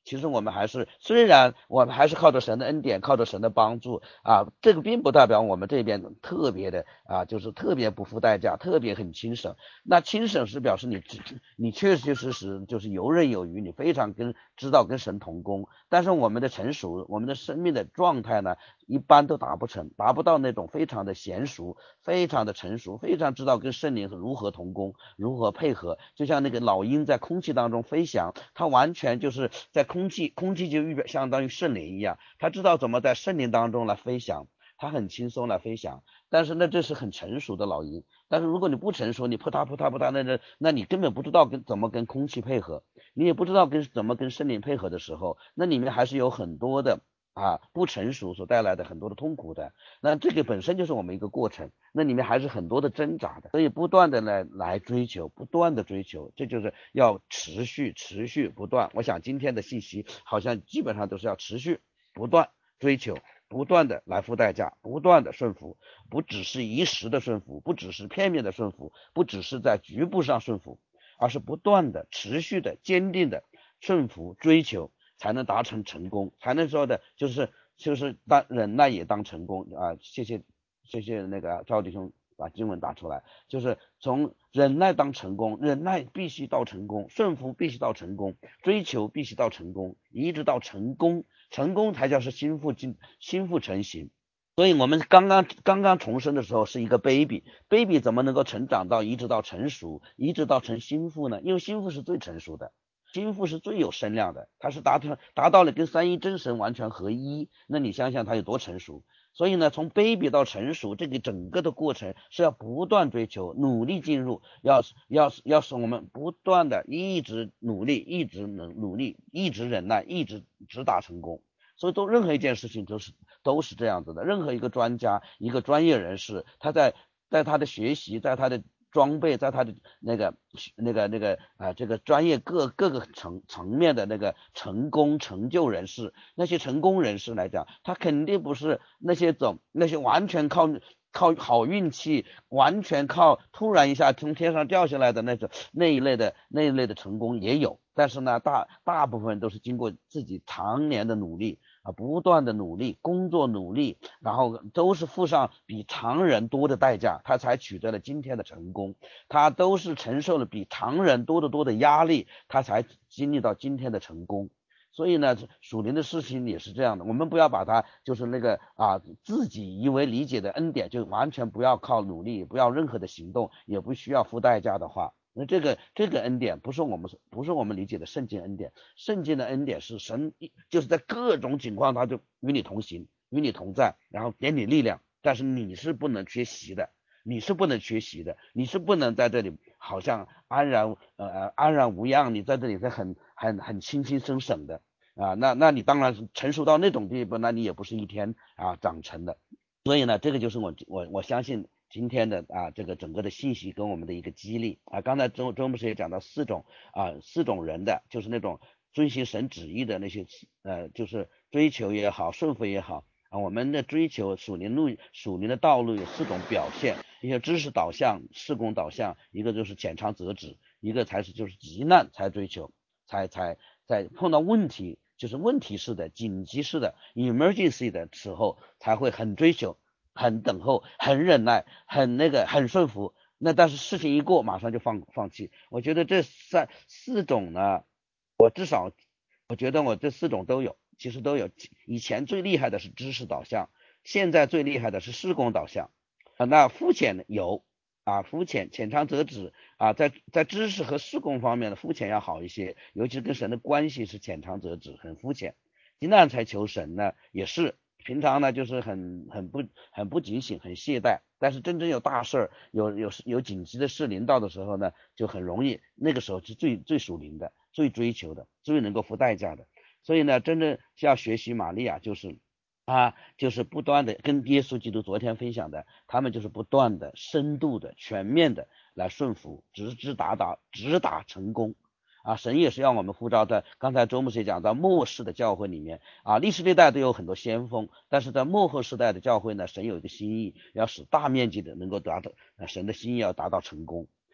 其实我们还是，虽然我们还是靠着神的恩典，靠着神的帮助啊，这个并不代表我们这边特别的啊，就是特别不付代价，特别很轻省。那轻省是表示你你确确实实就是游刃有余，你非常跟知道跟神同工。但是我们的成熟，我们的生命的状态呢，一般都达不成，达不到那种非常的娴熟，非常的成熟，非常知道跟圣灵如何同工，如何配合。就像那个老鹰在空气当中飞翔，它完全就是在空气，空气就预表相当于圣灵一样，它知道怎么在圣灵当中来飞翔，它很轻松来飞翔。但是呢，这是很成熟的老鹰。但是如果你不成熟，你扑嗒扑嗒扑嗒，那那那你根本不知道跟怎么跟空气配合，你也不知道跟怎么跟圣灵配合的时候，那里面还是有很多的啊不成熟所带来的很多的痛苦的。那这个本身就是我们一个过程，那里面还是很多的挣扎的，所以不断的来来追求，不断的追求，这就是要持续持续不断。我想今天的信息好像基本上都是要持续不断追求，不断的来付代价，不断的顺服，不只是一时的顺服，不只是片面的顺服，不只是在局部上顺服，而是不断的持续的坚定的顺服追求，才能达成成功，才能说的就是就是当忍耐也当成功啊！谢谢谢谢那个赵弟兄把经文打出来，就是从忍耐当成功，忍耐必须到成功，顺服必须到成功，追求必须到成功，一直到成功，成功才叫是心腹进心腹成型。所以我们刚刚刚刚重生的时候是一个 baby， baby 怎么能够成长到一直到成熟，一直到成心腹呢？因为心腹是最成熟的，心腹是最有身量的，它是达成达到了跟三一真神完全合一，那你想想它有多成熟。所以呢，从 baby 到成熟这个整个的过程是要不断追求，努力进入，要要要使我们不断的一直努力，一直能努力，一直忍耐，一直直达成功。所以做任何一件事情都是都是这样子的，任何一个专家，一个专业人士，他在在他的学习，在他的装备，在他的那个那个那个啊、呃、这个专业各各个层层面的那个成功成就人士，那些成功人士来讲，他肯定不是那些种那些完全靠靠好运气，完全靠突然一下从天上掉下来的那种那一类的那一类的成功也有，但是呢，大大部分都是经过自己常年的努力啊，不断的努力，工作努力，然后都是付上比常人多的代价，他才取得了今天的成功。他都是承受了比常人多得多的压力，他才经历到今天的成功。所以呢，属灵的事情也是这样的，我们不要把它就是那个啊自己以为理解的恩典，就完全不要靠努力，不要任何的行动，也不需要付代价的话，那这个这个恩典不是我们不是我们理解的圣经恩典，圣经的恩典是神就是在各种情况他就与你同行，与你同在，然后给你力量，但是你是不能缺席的。你是不能缺席的，你是不能在这里好像安然呃安然无恙，你在这里是很很很轻轻松省的啊，那那你当然是成熟到那种地步，那你也不是一天啊长成的。所以呢，这个就是我我我相信今天的啊这个整个的信息跟我们的一个激励啊。刚才周周牧师也讲到四种啊四种人的，就是那种遵行神旨意的那些呃就是追求也好，顺服也好。啊，我们的追求属灵路属灵的道路有四种表现，一些知识导向、事工导向，一个就是浅尝辄止，一个才是就是急难才追求，才才在碰到问题就是问题式的、紧急式的、emergency 的时候才会很追求、很等候、很忍耐、很那个很顺服。那但是事情一过，马上就放放弃。我觉得这三四种呢，我至少我觉得我这四种都有。其实都有，以前最厉害的是知识导向，现在最厉害的是事工导向啊。那肤浅有啊，肤浅浅尝辄止啊，在在知识和事工方面的肤浅要好一些，尤其是跟神的关系是浅尝辄止，很肤浅。急难才求神呢，也是平常呢就是很很不很不警醒，很懈怠，但是真正有大事儿，有有有紧急的事临到的时候呢，就很容易，那个时候是最最属灵的，最追求的，最能够付代价的。所以呢，真正要学习玛利亚，就是啊，就是不断的跟耶稣基督昨天分享的，他们就是不断的、深度的、全面的来顺服，直直达达，直达成功。啊，神也是让我们呼召在刚才周牧师也讲到末世的教会里面啊，历史历代都有很多先锋，但是在末后世代的教会呢，神有一个心意，要使大面积的能够达到神的心意，要达到成功。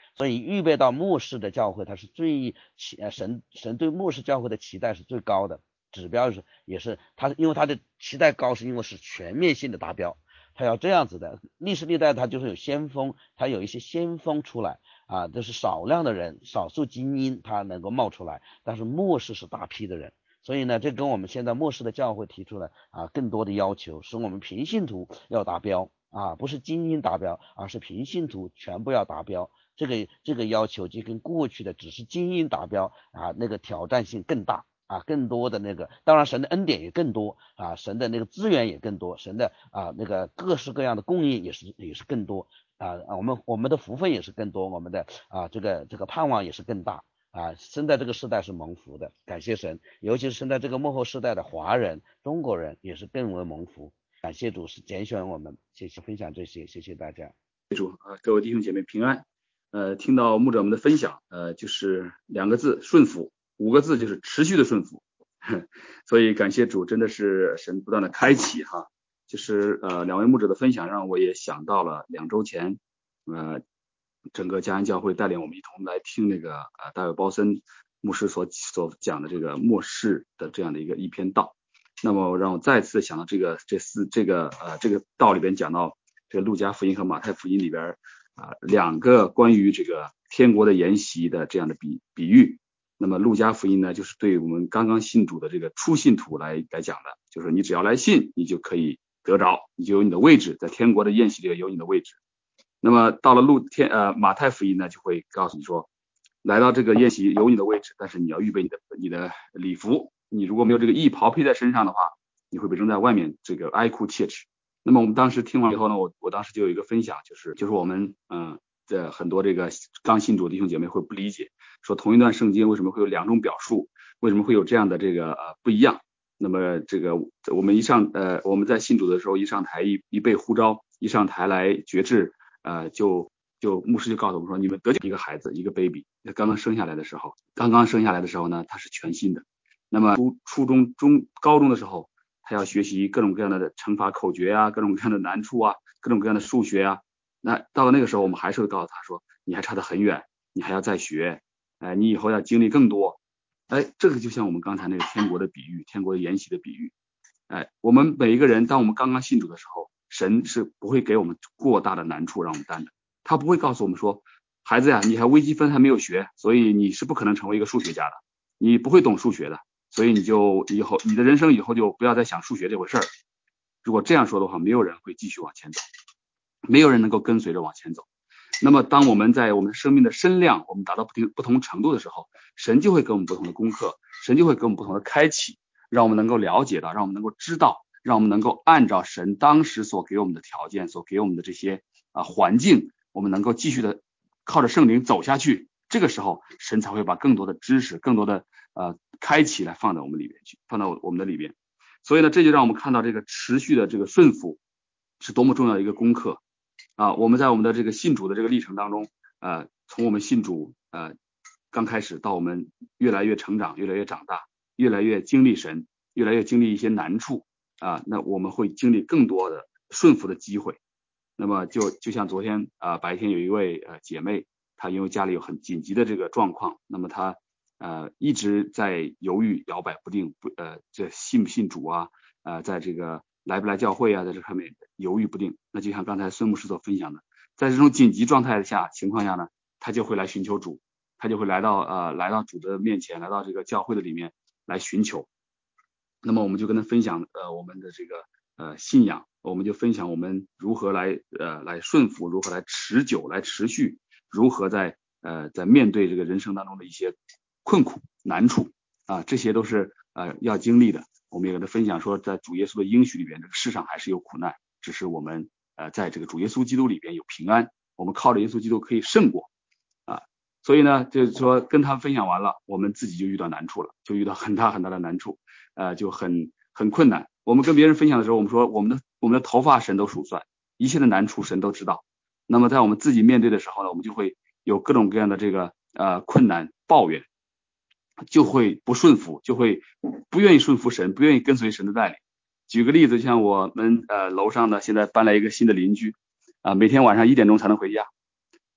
所以预备到末世的教会，它是最呃神神对末世教会的期待是最高的指标，是也是他因为他的期待高，是因为是全面性的达标，他要这样子的。历史历代他就是有先锋，他有一些先锋出来啊，这是少量的人，少数精英他能够冒出来，但是末世是大批的人。所以呢，这跟我们现在末世的教会提出了啊更多的要求，使我们平信徒要达标啊，不是精英达标，而是平信徒全部要达标。这个这个要求就跟过去的只是精英达标啊，那个挑战性更大啊，更多的那个，当然神的恩典也更多啊，神的那个资源也更多，神的啊那个各式各样的供应也是也是更多啊，我们我们的福分也是更多，我们的啊这个这个盼望也是更大。啊，生在这个时代是蒙福的，感谢神，尤其是生在这个末后时代的华人、中国人也是更为蒙福。感谢主是拣选我们，谢谢分享这些，谢谢大家。 主啊，各位弟兄姐妹平安。呃，听到牧者们的分享，呃，就是两个字顺服，五个字就是持续的顺服。所以感谢主，真的是神不断的开启哈。就是呃两位牧者的分享让我也想到了两周前，呃。整个嘉安教会带领我们一同来听那个呃大卫鲍森牧师所所讲的这个末世的这样的一个一篇道，那么让我再次想到这个这四这个呃这个道里边讲到这个路加福音和马太福音里边啊、呃、两个关于这个天国的筵席的这样的比比喻。那么路加福音呢，就是对我们刚刚信主的这个初信徒来来讲的，就是你只要来信，你就可以得着，你就有你的位置，在天国的宴席里有你的位置。那么到了路天呃马太福音呢，就会告诉你说，来到这个宴席有你的位置，但是你要预备你的你的礼服，你如果没有这个义袍披在身上的话，你会被扔在外面，这个哀哭切齿。那么我们当时听完以后呢，我我当时就有一个分享，就是就是我们嗯这很多这个刚信主的弟兄姐妹会不理解，说同一段圣经为什么会有两种表述，为什么会有这样的这个呃不一样。那么这个我们一上呃我们在信主的时候，一上台一一被呼召，一上台来决志。呃，就就牧师就告诉我们说，你们得救一个孩子，一个 baby， 刚刚生下来的时候，刚刚生下来的时候呢，他是全新的。那么初初中、中高中的时候，他要学习各种各样的乘法口诀啊，各种各样的难处啊，各种各样的数学啊。那到了那个时候，我们还是会告诉他说，你还差得很远，你还要再学，哎、呃，你以后要经历更多。哎，这个就像我们刚才那个天国的比喻，天国的筵席的比喻。哎，我们每一个人，当我们刚刚信主的时候，神是不会给我们过大的难处让我们担的，他不会告诉我们说，孩子呀，你还微积分还没有学，所以你是不可能成为一个数学家的，你不会懂数学的，所以你就以后你的人生以后就不要再想数学这回事儿。如果这样说的话，没有人会继续往前走，没有人能够跟随着往前走。那么当我们在我们生命的身量我们达到不同不同程度的时候，神就会给我们不同的功课，神就会给我们不同的开启，让我们能够了解到，让我们能够知道，让我们能够按照神当时所给我们的条件，所给我们的这些啊环境，我们能够继续的靠着圣灵走下去。这个时候，神才会把更多的知识、更多的呃开启来放在我们里面去，放到我们的里面。所以呢，这就让我们看到这个持续的这个顺服是多么重要的一个功课啊！我们在我们的这个信主的这个历程当中，呃，从我们信主呃刚开始到我们越来越成长、越来越长大、越来越经历神、越来越经历一些难处。啊，那我们会经历更多的顺服的机会。那么就就像昨天啊、呃、白天有一位呃姐妹，她因为家里有很紧急的这个状况，那么她呃一直在犹豫摇摆不定，不呃这信不信主啊，呃在这个来不来教会啊，在这上面犹豫不定。那就像刚才孙牧师所分享的，在这种紧急状态下情况下呢，她就会来寻求主，她就会来到呃来到主的面前，来到这个教会的里面来寻求。那么我们就跟他分享呃我们的这个呃信仰，我们就分享我们如何来呃来顺服，如何来持久来持续，如何在呃在面对这个人生当中的一些困苦难处啊，这些都是呃要经历的。我们也跟他分享说，在主耶稣的应许里边，这个世上还是有苦难，只是我们呃在这个主耶稣基督里边有平安，我们靠着耶稣基督可以胜过啊。所以呢，就是说跟他分享完了，我们自己就遇到难处了，就遇到很大很大的难处。呃，就很很困难。我们跟别人分享的时候，我们说我们的我们的头发神都数算，一切的难处神都知道。那么在我们自己面对的时候呢，我们就会有各种各样的这个呃困难抱怨，就会不顺服，就会不愿意顺服神，不愿意跟随神的带领。举个例子，像我们呃楼上呢，现在搬来一个新的邻居啊、呃，每天晚上一点钟才能回家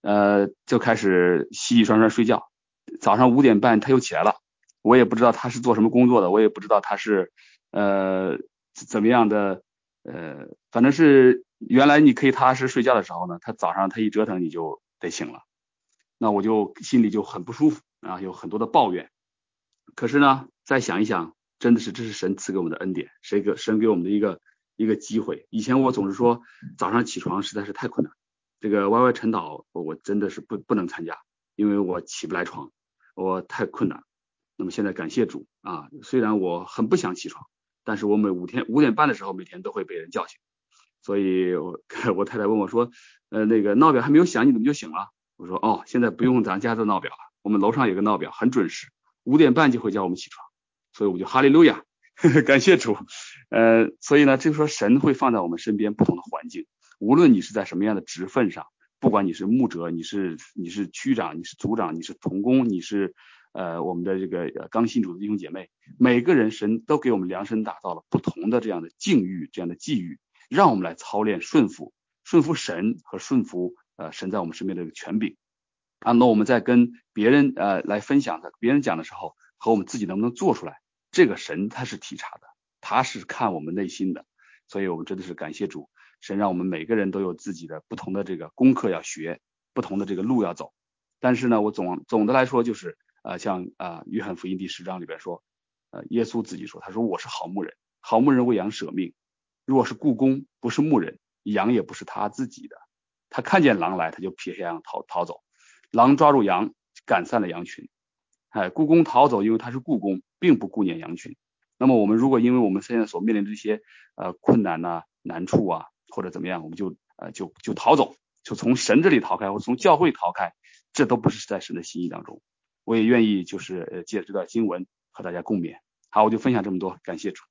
呃，就开始洗洗涮涮睡觉。早上五点半他又起来了，我也不知道他是做什么工作的，我也不知道他是呃怎么样的，呃，反正是原来你可以踏踏实睡觉的时候呢，他早上他一折腾你就得醒了，那我就心里就很不舒服啊，有很多的抱怨。可是呢，再想一想，真的是这是神赐给我们的恩典，谁给神给我们的一个一个机会。以前我总是说早上起床实在是太困难，这个 Y Y 晨祷我真的是不不能参加，因为我起不来床，我太困难。那么现在感谢主啊，虽然我很不想起床，但是我每五天五点半的时候每天都会被人叫醒。所以我我太太问我说，呃那个闹表还没有响，你怎么就醒了？我说哦，现在不用咱家的闹表了，我们楼上有个闹表很准时，五点半就会叫我们起床，所以我就哈利路亚，呵呵感谢主。呃，所以呢，就是说神会放在我们身边不同的环境，无论你是在什么样的职分上，不管你是牧者，你是你是区长，你是组长，你是同工，你是呃我们的这个呃刚信主的弟兄姐妹，每个人神都给我们量身打造了不同的这样的境遇，这样的际遇，让我们来操练顺服，顺服神和顺服呃神在我们身边的这个权柄。啊，那我们在跟别人呃来分享的，别人讲的时候，和我们自己能不能做出来，这个神他是体察的，他是看我们内心的，所以我们真的是感谢主，神让我们每个人都有自己的不同的这个功课要学，不同的这个路要走。但是呢，我总总的来说就是呃，像啊、呃、约翰福音第十章里边说，呃，耶稣自己说，他说我是好牧人，好牧人为羊舍命，如果是雇工不是牧人，羊也不是他自己的，他看见狼来，他就撇下羊逃逃走。狼抓住羊，赶散了羊群。哎，雇工逃走，因为他是雇工，并不顾念羊群。那么我们如果因为我们现在所面临的这些呃困难呐、啊、难处啊，或者怎么样，我们就呃就就逃走，就从神这里逃开，或者从教会逃开，这都不是在神的心意当中。我也愿意就是呃借这段经文和大家共勉。好，我就分享这么多，感谢主。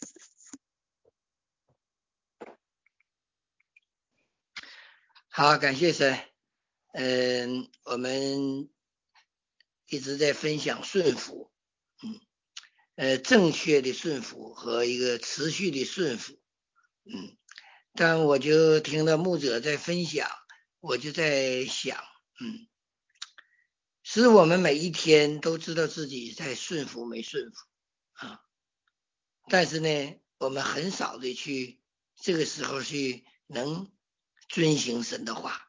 好，感谢神。嗯，我们一直在分享顺服，嗯，呃，正确的顺服和一个持续的顺服，嗯，但我就听到牧者在分享，我就在想，嗯，是我们每一天都知道自己在顺服没顺服啊，但是呢，我们很少的去这个时候去能遵行神的话。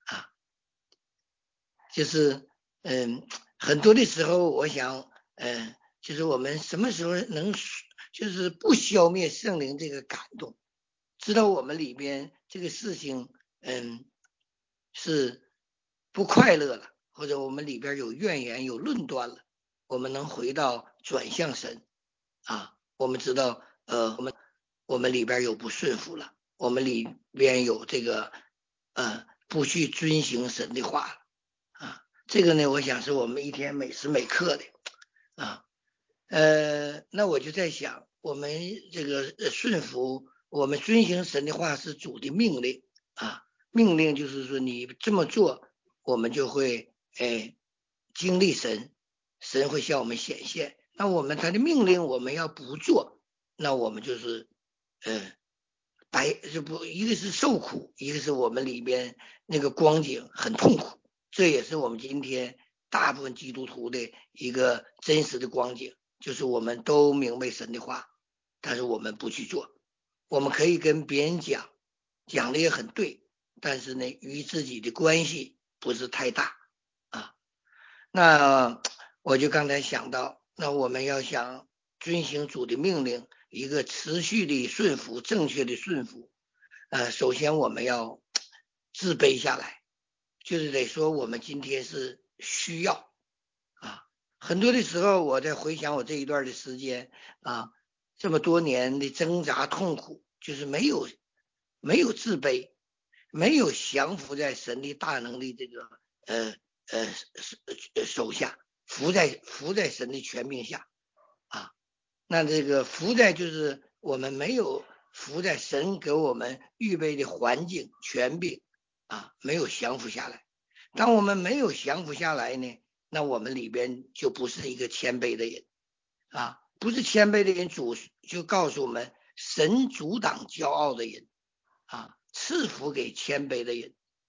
就是嗯，很多的时候我想嗯，就是我们什么时候能就是不消灭圣灵这个感动，知道我们里边这个事情嗯是不快乐了，或者我们里边有怨言有论断了，我们能回到转向神啊，我们知道呃我们我们里边有不顺服了，我们里边有这个呃不去遵行神的话啊，这个呢，我想是我们一天每时每刻的啊，呃，那我就在想，我们这个顺服，我们遵行神的话是主的命令啊，命令就是说你这么做，我们就会哎经历神，神会向我们显现。那我们他的命令我们要不做，那我们就是呃白就不一个是受苦，一个是我们里边那个光景很痛苦。这也是我们今天大部分基督徒的一个真实的光景，就是我们都明白神的话，但是我们不去做。我们可以跟别人讲，讲的也很对，但是呢，与自己的关系不是太大啊。那我就刚才想到，那我们要想遵行主的命令，一个持续的顺服，正确的顺服，呃，首先我们要自卑下来。就是得说我们今天是需要啊，很多的时候我在回想我这一段的时间啊，这么多年的挣扎痛苦，就是没有没有自卑，没有降服在神的大能的这个呃呃手下，服在服在神的权柄下啊，那这个服在就是我们没有服在神给我们预备的环境权柄啊，没有降服下来。当我们没有降服下来呢，那我们里边就不是一个谦卑的人啊，不是谦卑的人，主就告诉我们，神阻挡骄傲的人啊，赐福给谦卑的人。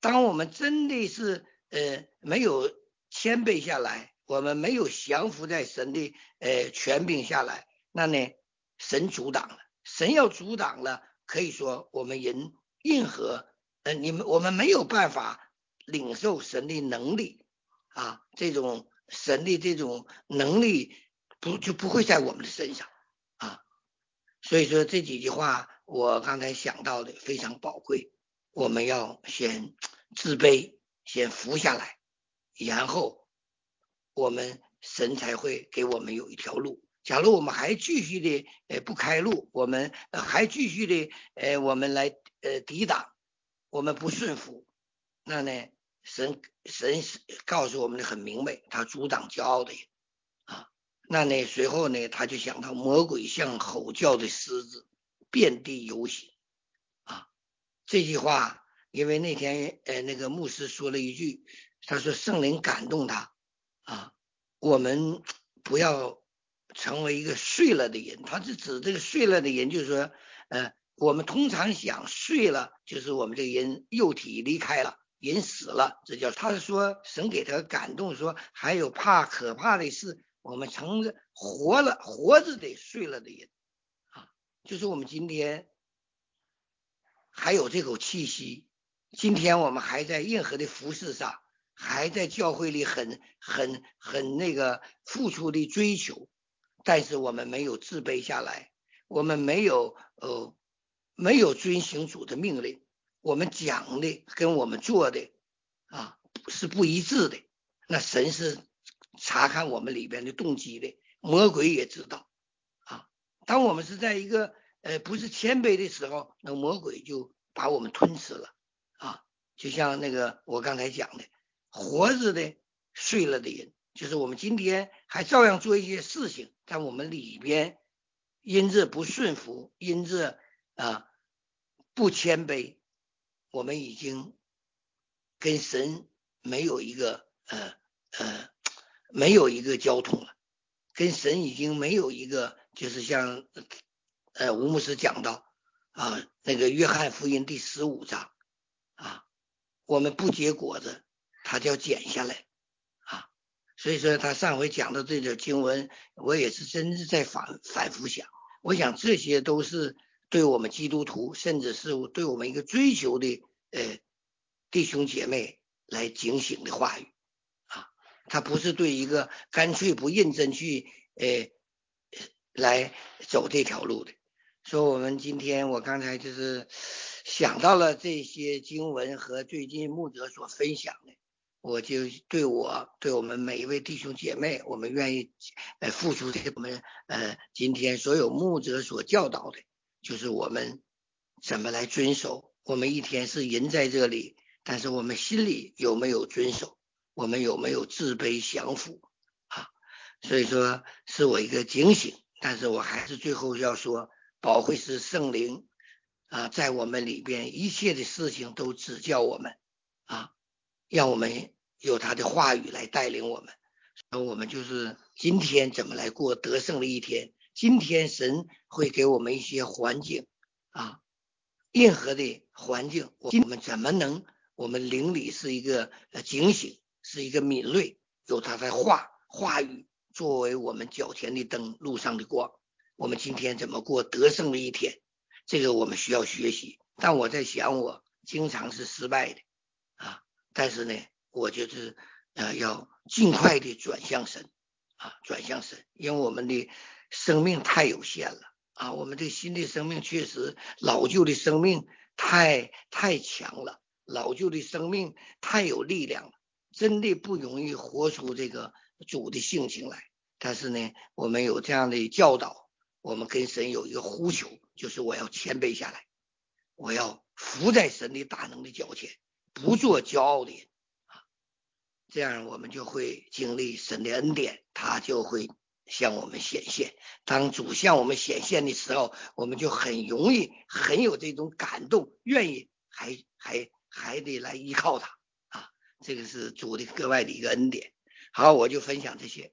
当我们真的是呃没有谦卑下来，我们没有降服在神的呃权柄下来，那呢神阻挡了，神要阻挡了，可以说我们人任何呃你们我们没有办法领受神的能力啊，这种神的这种能力不就不会在我们的身上啊。所以说这几句话我刚才想到的非常宝贵，我们要先自卑，先服下来，然后我们神才会给我们有一条路。假如我们还继续的呃不开路，我们还继续的呃我们来呃抵挡，我们不顺服，那呢神神告诉我们的很明白，他阻挡骄傲的人啊。那呢随后呢他就想到魔鬼像吼叫的狮子，遍地游行啊。这句话因为那天呃那个牧师说了一句，他说圣灵感动他啊，我们不要成为一个睡了的人。他是指这个睡了的人，就是说呃我们通常想睡了，就是我们这个人肉体离开了，人死了，这叫他说神给他感动，说还有怕可怕的是我们成着活了活着的睡了的人啊，就是我们今天还有这口气息，今天我们还在任何的服事上，还在教会里很很很那个付出的追求，但是我们没有自卑下来，我们没有呃没有遵行主的命令，我们讲的跟我们做的啊是不一致的，那神是查看我们里边的动机的，魔鬼也知道啊。当我们是在一个呃不是谦卑的时候，那魔鬼就把我们吞噬了啊。就像那个我刚才讲的，活着的睡了的人，就是我们今天还照样做一些事情，在我们里边因着不顺服，因着啊不谦卑，我们已经跟神没有一个呃呃没有一个交通了，跟神已经没有一个，就是像呃吴牧师讲到啊那个约翰福音第十五章啊，我们不结果子，他就要剪下来啊。所以说他上回讲的这个经文，我也是真是在反反复想，我想这些都是对我们基督徒，甚至是对我们一个追求的呃弟兄姐妹来警醒的话语啊，他不是对一个干脆不认真去呃来走这条路的。所以我们今天我刚才就是想到了这些经文和最近牧者所分享的，我就对我对我们每一位弟兄姐妹，我们愿意呃付出给我们呃今天所有牧者所教导的，就是我们怎么来遵守。我们一天是人在这里，但是我们心里有没有遵守，我们有没有自卑降服啊？所以说是我一个警醒，但是我还是最后要说，保惠师圣灵啊，在我们里边一切的事情都指教我们啊，让我们有他的话语来带领我们。所以我们就是今天怎么来过得胜的一天。今天神会给我们一些环境啊，任何的环境，我们怎么能我们灵里是一个呃警醒，是一个敏锐，有他的话话语作为我们脚前的灯，路上的光。我们今天怎么过得胜的一天，这个我们需要学习。但我在想，我经常是失败的啊，但是呢，我就是呃要尽快的转向神啊，转向神，因为我们的生命太有限了啊，我们这新的生命确实，老旧的生命太太强了，老旧的生命太有力量了，真的不容易活出这个主的性情来。但是呢，我们有这样的教导，我们跟神有一个呼求，就是我要谦卑下来，我要伏在神的大能的脚前，不做骄傲的人啊，这样我们就会经历神的恩典，他就会向我们显现。当主向我们显现的时候，我们就很容易很有这种感动，愿意还还还得来依靠他啊，这个是主的格外的一个恩典。好，我就分享这些。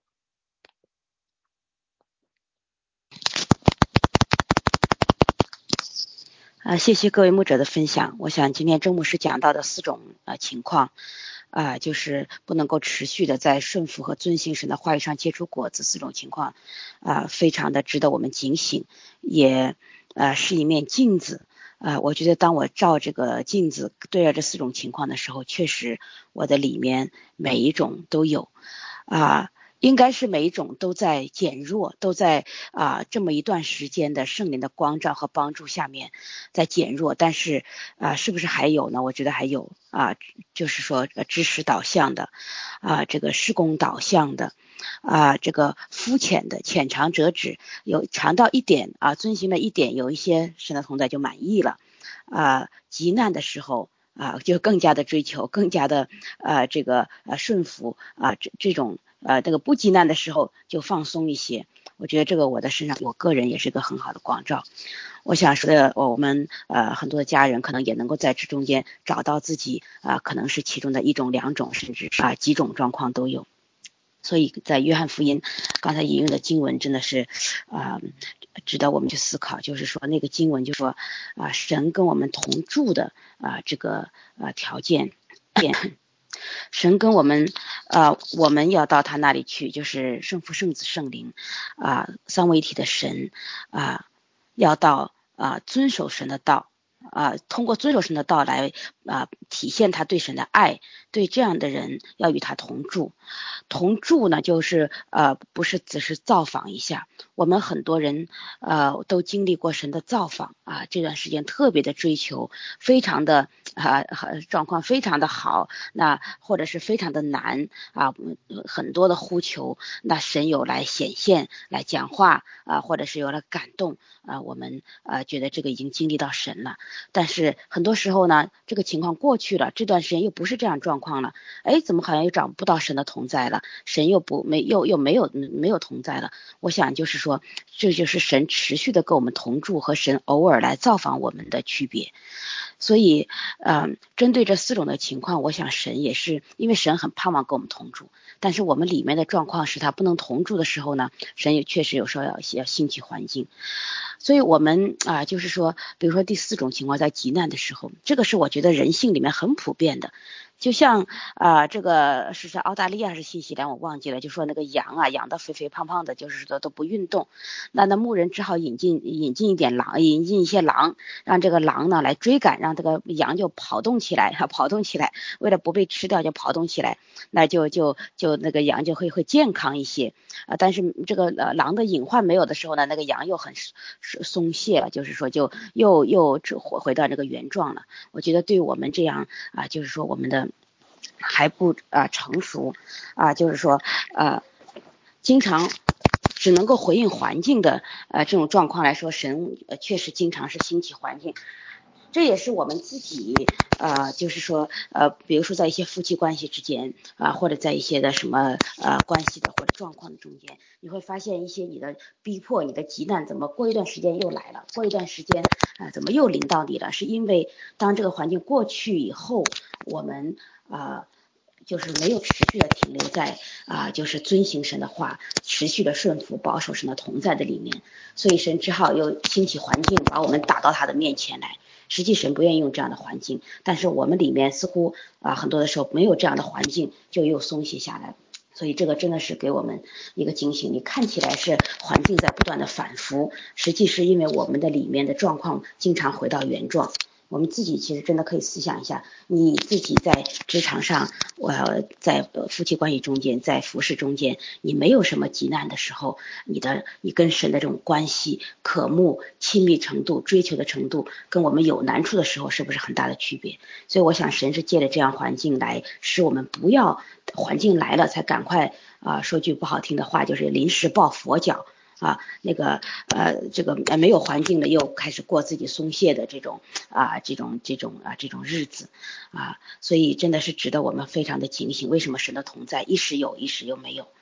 啊，谢谢各位牧者的分享。我想今天周牧师讲到的四种呃情况，啊，就是不能够持续的在顺服和遵行神的话语上结出果子，四种情况，啊，非常的值得我们警醒，也呃是一面镜子。啊，我觉得当我照这个镜子对着这四种情况的时候，确实我的里面每一种都有，啊。应该是每一种都在减弱，都在啊这么一段时间的圣灵的光照和帮助下面在减弱，但是啊是不是还有呢？我觉得还有啊，就是说知识导向的啊，这个施工导向的啊，这个肤浅的浅尝辄止，有尝到一点啊，遵行了一点，有一些神的同在就满意了啊，极难的时候。啊，就更加的追求，更加的呃这个呃顺服啊，这这种呃这个不极难的时候就放松一些。我觉得这个我的身上，我个人也是个很好的光照。我想说的，我们呃很多的家人可能也能够在这中间找到自己啊、呃，可能是其中的一种、两种，甚至是啊几种状况都有。所以在约翰福音刚才引用的经文真的是啊、呃、值得我们去思考，就是说那个经文就说啊、呃、神跟我们同住的啊、呃、这个呃条件，神跟我们呃我们要到他那里去，就是圣父圣子圣灵啊、呃、三位一体的神啊、呃、要到啊、呃、遵守神的道啊、呃、通过遵守神的道来啊、呃、体现他对神的爱，对这样的人要与他同住。同住呢，就是呃，不是只是造访一下。我们很多人呃都经历过神的造访啊，这段时间特别的追求，非常的啊状况非常的好，那或者是非常的难啊，很多的呼求，那神有来显现，来讲话啊，或者是有了感动啊，我们啊觉得这个已经经历到神了。但是很多时候呢，这个情况过去了，这段时间又不是这样状况了，哎，怎么好像又找不到神的同在了？神又不没又又没有没有同在了。我想就是说，这就是神持续的跟我们同住和神偶尔来造访我们的区别。所以呃针对这四种的情况，我想神也是因为神很盼望跟我们同住，但是我们里面的状况是他不能同住的时候呢，神也确实有时候要要兴起环境。所以我们啊、呃、就是说比如说第四种情况，在极难的时候，这个是我觉得人性里面很普遍的。就像啊、呃，这个是在澳大利亚是新西兰我忘记了，就说那个羊啊养的肥肥胖胖的，就是说都不运动，那那牧人只好引进引进一点狼，引进一些狼，让这个狼呢来追赶，让这个羊就跑动起来，跑动起来，为了不被吃掉就跑动起来，那就就就那个羊就会会健康一些啊。但是这个呃狼的隐患没有的时候呢，那个羊又很松懈了，就是说就又又回回到这个原状了。我觉得对我们这样啊，就是说我们的还不啊成熟啊，就是说呃经常只能够回应环境的呃这种状况来说，神呃确实经常是兴起环境。这也是我们自己呃就是说呃比如说在一些夫妻关系之间啊、呃，或者在一些的什么呃关系的或者状况中间，你会发现一些你的逼迫，你的急难怎么过一段时间又来了，过一段时间啊、呃、怎么又临到你了，是因为当这个环境过去以后，我们啊、呃就是没有持续的停留在啊、呃，就是遵行神的话，持续的顺服保守神的同在的里面，所以神只好又兴起环境，把我们打到他的面前来。实际神不愿意用这样的环境，但是我们里面似乎啊、呃、很多的时候没有这样的环境，就又松懈下来。所以这个真的是给我们一个警醒，你看起来是环境在不断的反复，实际是因为我们的里面的状况经常回到原状。我们自己其实真的可以思想一下，你自己在职场上，呃，在夫妻关系中间，在服侍中间，你没有什么急难的时候，你的你跟神的这种关系、渴慕、亲密程度、追求的程度，跟我们有难处的时候，是不是很大的区别？所以我想神是借着这样环境来使我们不要环境来了才赶快啊、呃，说句不好听的话，就是临时抱佛脚。啊，那个呃，这个没有环境了，又开始过自己松懈的这种啊，这种这种啊，这种日子啊，所以真的是值得我们非常的警醒。为什么神的同在一时有，一时又没有？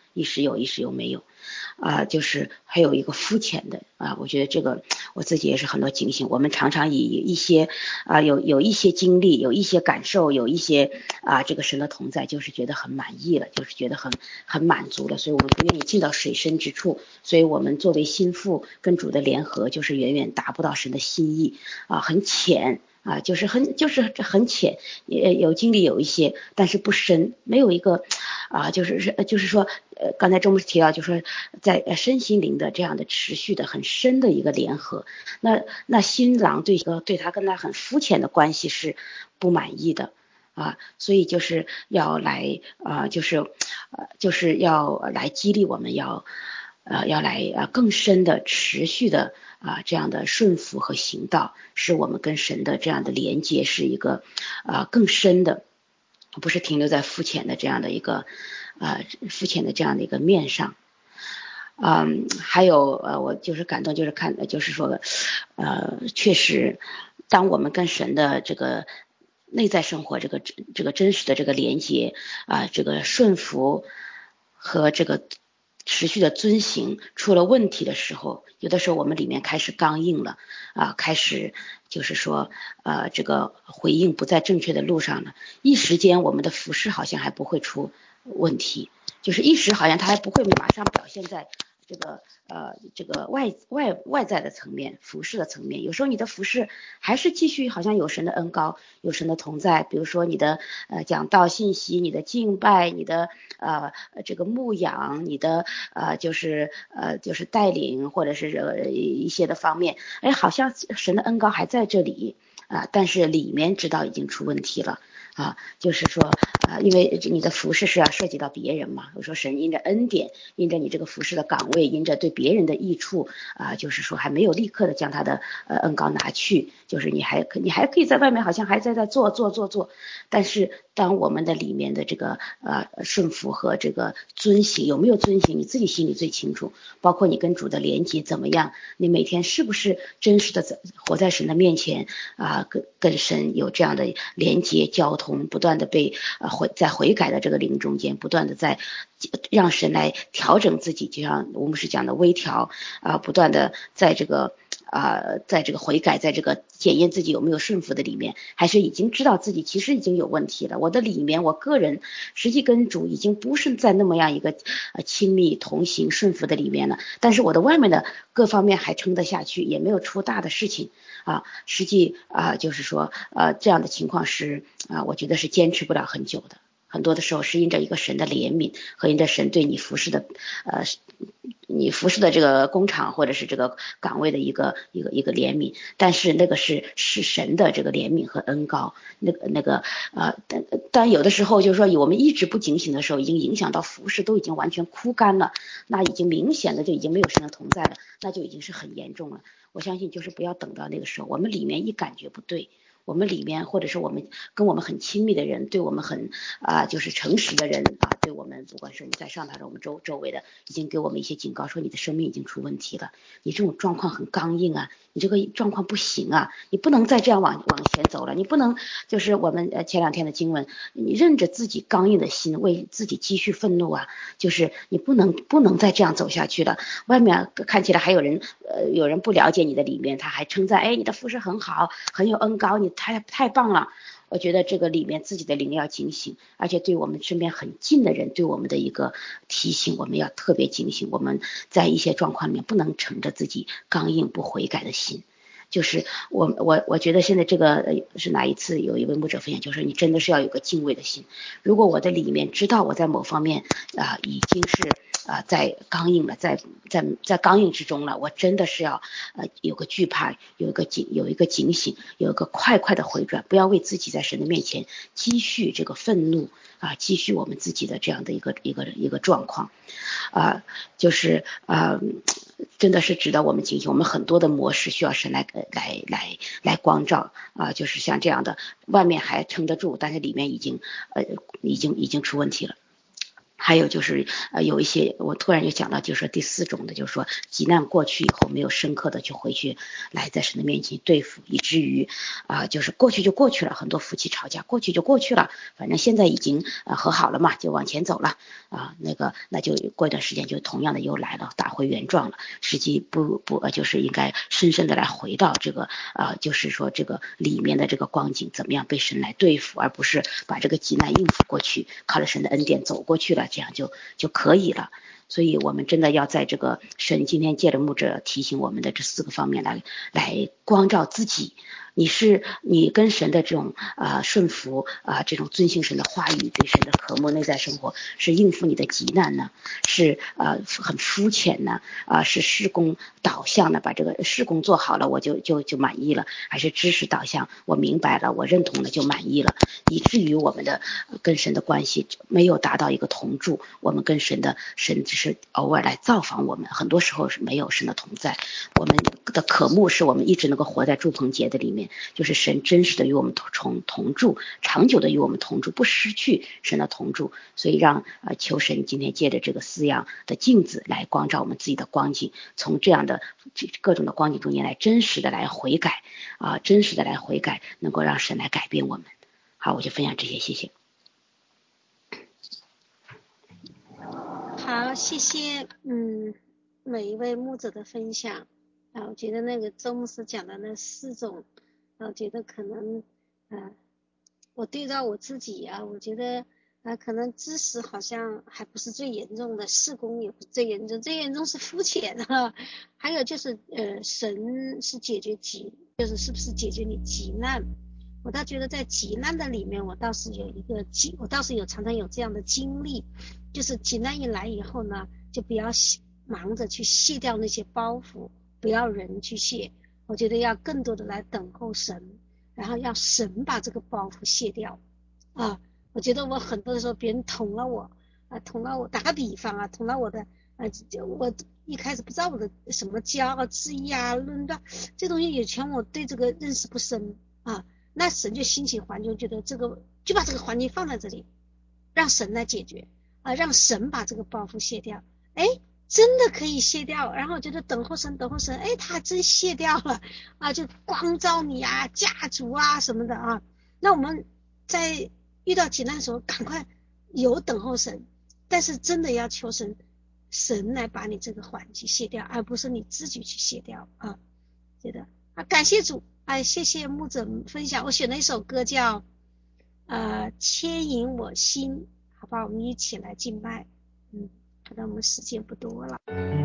一时有一时又没有啊，就是还有一个肤浅的啊，我觉得这个我自己也是很多警醒。我们常常以一些啊有有一些经历，有一些感受，有一些啊这个神的同在，就是觉得很满意了，就是觉得很很满足了，所以我们不愿意进到水深之处。所以我们作为心腹跟主的联合，就是远远达不到神的心意啊，很浅。啊，就是很就是很浅，也有经历有一些，但是不深，没有一个啊，就是就是说，呃，刚才周牧师提到，就是说在身心灵的这样的持续的很深的一个联合，那那新郎对一个对他跟他很肤浅的关系是不满意的啊，所以就是要来啊，就是呃就是要来激励我们要呃要来呃更深的持续的。啊，这样的顺服和行道，使我们跟神的这样的连接是一个啊更深的，不是停留在肤浅的这样的一个啊肤浅的这样的一个面上。嗯，还有呃，我就是感动，就是看，就是说，呃，确实，当我们跟神的这个内在生活，这个这个真实的这个连接啊，这个顺服和这个持续的遵行出了问题的时候，有的时候我们里面开始刚硬了啊，开始就是说呃这个回应不在正确的路上了，一时间我们的服饰好像还不会出问题，就是一时好像它还不会马上表现在这个呃这个外外外在的层面，服饰的层面，有时候你的服饰还是继续好像有神的恩膏，有神的同在，比如说你的呃讲道信息，你的敬拜，你的呃这个牧养，你的呃就是呃就是带领，或者是呃一些的方面，哎，好像神的恩膏还在这里啊，但是里面知道已经出问题了。啊，就是说啊，因为你的服饰是要涉及到别人嘛。我说神因着恩典，因着你这个服饰的岗位，因着对别人的益处啊，就是说还没有立刻的将他的呃恩膏拿去，就是你还可你还可以在外面好像还在在做做做做，但是当我们的里面的这个呃顺服和这个遵行有没有遵行，你自己心里最清楚。包括你跟主的连接怎么样，你每天是不是真实的在活在神的面前啊，跟跟神有这样的连接交通，不断的被呃悔在悔改的这个灵中间，不断的在让神来调整自己，就像我们是讲的微调啊，不断的在这个啊、呃，在这个悔改，在这个检验自己有没有顺服的里面，还是已经知道自己其实已经有问题了。我的里面，我个人实际跟主已经不是在那么样一个呃亲密同行顺服的里面了，但是我的外面的各方面还撑得下去，也没有出大的事情啊。实际啊、呃，就是说呃这样的情况是啊、呃，我觉得是坚持不了很久的。很多的时候是因着一个神的怜悯和因着神对你服侍的呃你服侍的这个工厂或者是这个岗位的一个一个一个怜悯，但是那个是是神的这个怜悯和恩膏，那个那个呃但但有的时候就是说我们一直不警醒的时候，已经影响到服侍都已经完全枯干了，那已经明显的就已经没有神的同在了，那就已经是很严重了。我相信就是不要等到那个时候，我们里面一感觉不对，我们里面或者是我们跟我们很亲密的人，对我们很啊、呃、就是诚实的人啊，对我们不管是我们在上头的我们周周围的，已经给我们一些警告，说你的生命已经出问题了，你这种状况很刚硬啊，你这个状况不行啊，你不能再这样往往前走了，你不能就是我们呃前两天的经文，你认着自己刚硬的心，为自己积蓄愤怒啊，就是你不能不能再这样走下去了。外面看起来还有人呃有人不了解你的里面，他还称赞哎你的服饰很好，很有恩膏，你太太棒了。我觉得这个里面自己的灵要警醒，而且对我们身边很近的人对我们的一个提醒，我们要特别警醒，我们在一些状况里面不能乘着自己刚硬不悔改的心。就是我我我觉得现在这个是哪一次有一位牧者分享，就是你真的是要有个敬畏的心。如果我的里面知道我在某方面啊、呃、已经是啊、呃、在刚硬了，在在在刚硬之中了，我真的是要呃有个惧怕，有一个警有一个警醒，有一个快快的回转，不要为自己在神的面前积蓄这个愤怒啊，积蓄我们自己的这样的一个一个一个状况啊，就是啊。真的是值得我们警醒，我们很多的模式需要神来来来来光照啊，就是像这样的，外面还撑得住，但是里面已经呃已经已经出问题了。 还有就是呃有一些我突然就讲到，就是说第四种的，就是说急难过去以后没有深刻的去回去来在神的面前对付，以至于啊、呃、就是过去就过去了，很多夫妻吵架过去就过去了，反正现在已经呃和好了嘛，就往前走了啊、呃、那个那就过一段时间就同样的又来了，打回原状了，实际不不呃就是应该深深的来回到这个呃就是说这个里面的这个光景怎么样被神来对付，而不是把这个急难应付过去，靠了神的恩典走过去了，这样就就可以了。所以我们真的要在这个神今天借着牧者提醒我们的这四个方面来来光照自己，你是你跟神的这种呃顺服啊、呃、这种遵行神的话语，对神的渴慕内在生活，是应付你的急难呢，是呃很肤浅呢啊、呃、是事工导向呢，把这个事工做好了我就就就满意了，还是知识导向，我明白了我认同了就满意了，以至于我们的跟神的关系没有达到一个同住，我们跟神的神只是偶尔来造访我们，很多时候是没有神的同在。我们的渴慕是我们一直能够活在住棚节的里面，就是神真实的与我们同同住，长久的与我们同住，不失去神的同住。所以让呃求神今天借着这个饲养的镜子来光照我们自己的光景，从这样的各种的光景中间来真实的来悔改啊、呃，真实的来悔改，能够让神来改变我们。好，我就分享这些，谢谢。 好，谢谢，嗯，每一位牧者的分享啊，我觉得那个周牧师讲的那四种，啊，我觉得可能，呃，我对照我自己啊，我觉得啊，可能知识好像还不是最严重的，事工也不是最严重，最严重是肤浅哈。还有就是，呃，神是解决急，就是是不是解决你急难？我倒觉得在急难的里面，我倒是有一个急，我倒是有常常有这样的经历，就是急难一来以后呢，就不要忙着去卸掉那些包袱，不要人去卸，我觉得要更多的来等候神，然后要神把这个包袱卸掉啊。我觉得我很多的时候别人捅了我啊，捅了我，打个比方啊，捅了我的呃，就我一开始不知道我的什么骄傲自义啊，论断这东西以前我对这个认识不深啊。那神就兴起环境，觉得这个就把这个环境放在这里，让神来解决啊，让神把这个包袱卸掉。哎，真的可以卸掉。然后我觉得等候神，等候神，哎，他还真卸掉了啊，就光照你啊，家族啊什么的啊。那我们在遇到急难的时候，赶快有等候神，但是真的要求神，神来把你这个环境卸掉，而不是你自己去卸掉啊。觉得啊，感谢主。哎，谢谢牧者分享，我选了一首歌叫呃牵引我心，好吧，我们一起来敬拜。嗯，可能我们时间不多了，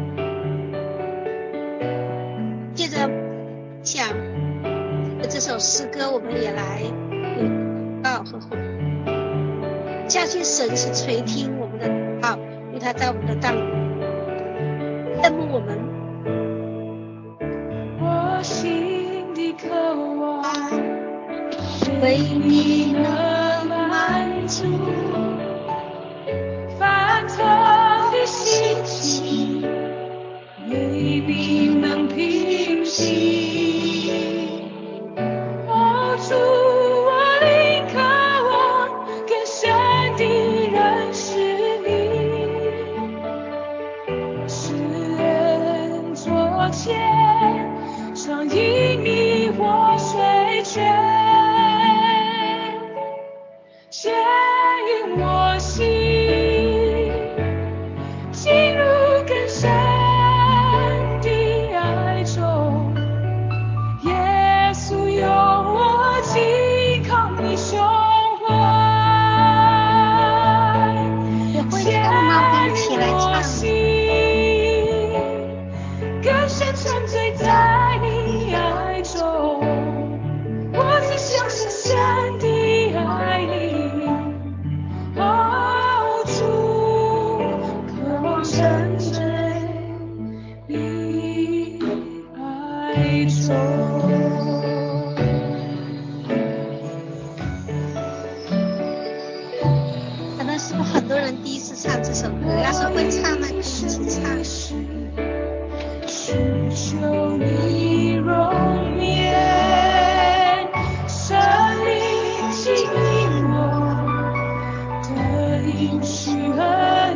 接着讲这首诗歌，我们也来有祷告和回应，相信神是垂听我们的祷告，因为他在我们的当中羡慕我们。 我心的渴望为你能满足， 翻腾的心情未必能平息。哦，主，我灵渴望更深地认识你，世人左前常因你我水泉。牵引我心进入更深的爱中，耶稣有我紧靠你胸怀，牵引我心更深沉醉在你爱中，我只想深深地爱你，哦，主，渴望沉醉你爱中。 可能是不是很多人第一次唱这首歌，要是会唱的可以一起唱。 寻求你容颜，圣灵吸引我的应许恩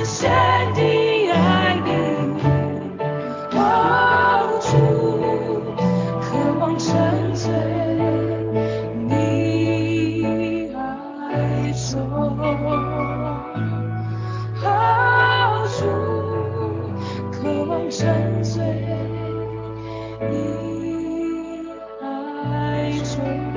深地爱你，哦主，渴望沉醉你爱中，哦主，渴望沉醉你爱中。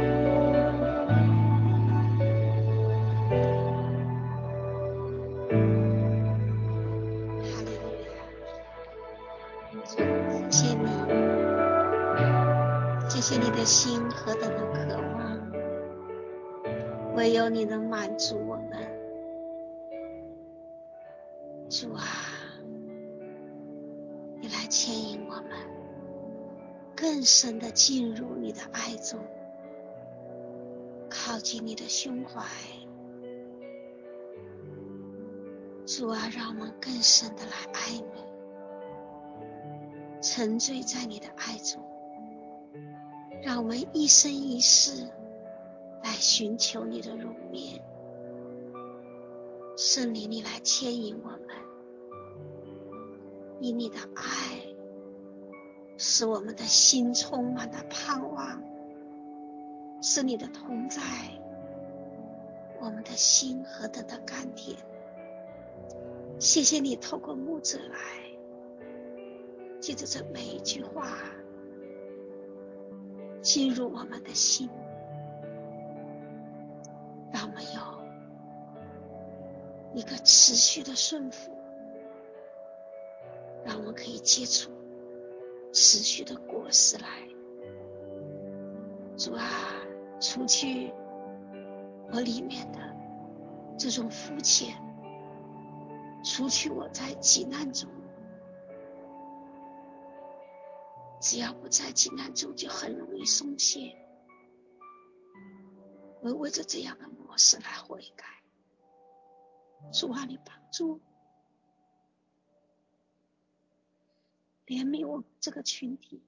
哈利路亚，谢谢你，谢谢你的心何等的渴望，唯有你能满足我们。主啊，你来牵引我们，更深的进入你的爱中，靠近你的胸怀。主啊，让我们更深的来爱你，沉醉在你的爱中，让我们一生一世来寻求你的容面。圣灵，你来牵引我们，以你的爱使我们的心充满了盼望，是你的同在，我们的心何等的甘甜。谢谢你透过牧者来，借着这每一句话进入我们的心，让我们有一个持续的顺服，让我们可以接触持续的果实来。主啊，除去我里面的这种肤浅，除去我在急难中，只要不在急难中就很容易松懈。我为着这样的模式来悔改。主啊，你帮助怜悯我们这个群体，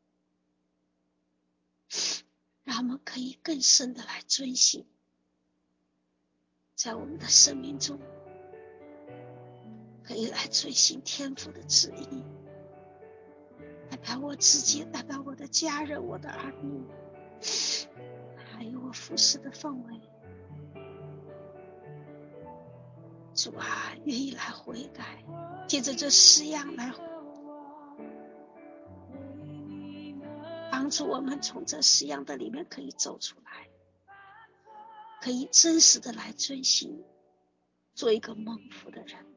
让我们可以更深的来遵行，在我们的生命中可以来遵行天父的旨意，代表我自己，代表我的家人，我的儿女，还有我服侍的范围。主啊，愿意来悔改，借着这四样来帮助我们从这四样的里面可以走出来，可以真实的来遵行，做一个蒙福的人。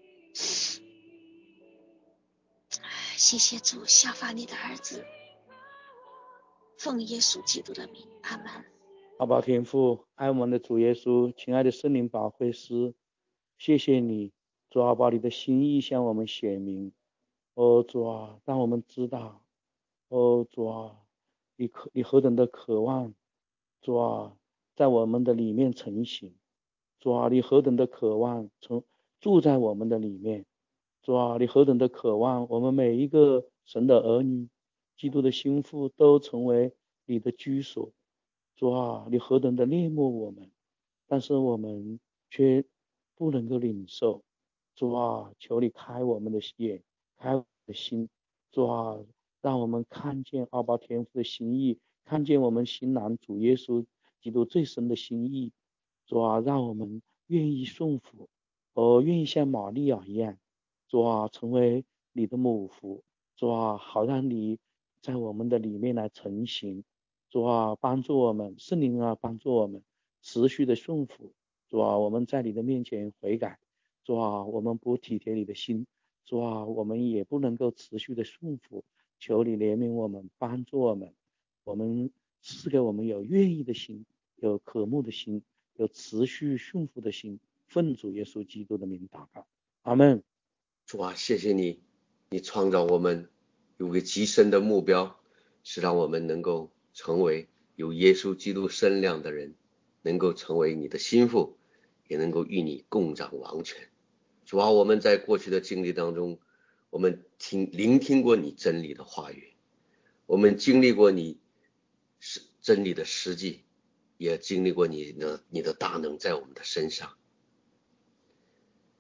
谢谢主，效法你的儿子，奉耶稣基督的名，阿门。 阿爸天父，爱我们的主耶稣，亲爱的圣灵保惠师，谢谢你，主啊，把你的心意向我们显明。哦，主啊，让我们知道，哦，主啊，你可你何等的渴望，主啊，在我们的里面成型。主啊，你何等的渴望从住在我们的里面。主啊，你何等的渴望我们每一个神的儿女，基督的心腹都成为你的居所。主啊，你何等的恋慕我们，但是我们却不能够领受。主啊，求你开我们的眼，开我们的心。主啊，让我们看见阿爸天父的心意，看见我们新郎主耶稣基督最深的心意。主啊，让我们愿意顺服，哦，愿意像玛利亚一样，主啊，成为你的母服。主啊，好让你在我们的里面来成型。主啊，帮助我们，圣灵啊，帮助我们持续的顺服。主啊，我们在你的面前悔改。主啊，我们不体贴你的心。主啊，我们也不能够持续的顺服。求你怜悯我们，帮助我们，我们赐给我们有愿意的心，有渴慕的心，有持续顺服的心。奉主耶稣基督的名祷告，阿们。 主啊，谢谢你，你创造我们有个极深的目标，是让我们能够成为有耶稣基督身量的人，能够成为你的心腹，也能够与你共掌王权。主啊，我们在过去的经历当中，我们听聆听过你真理的话语，我们经历过你真理的实际，也经历过你的你的大能在我们的身上。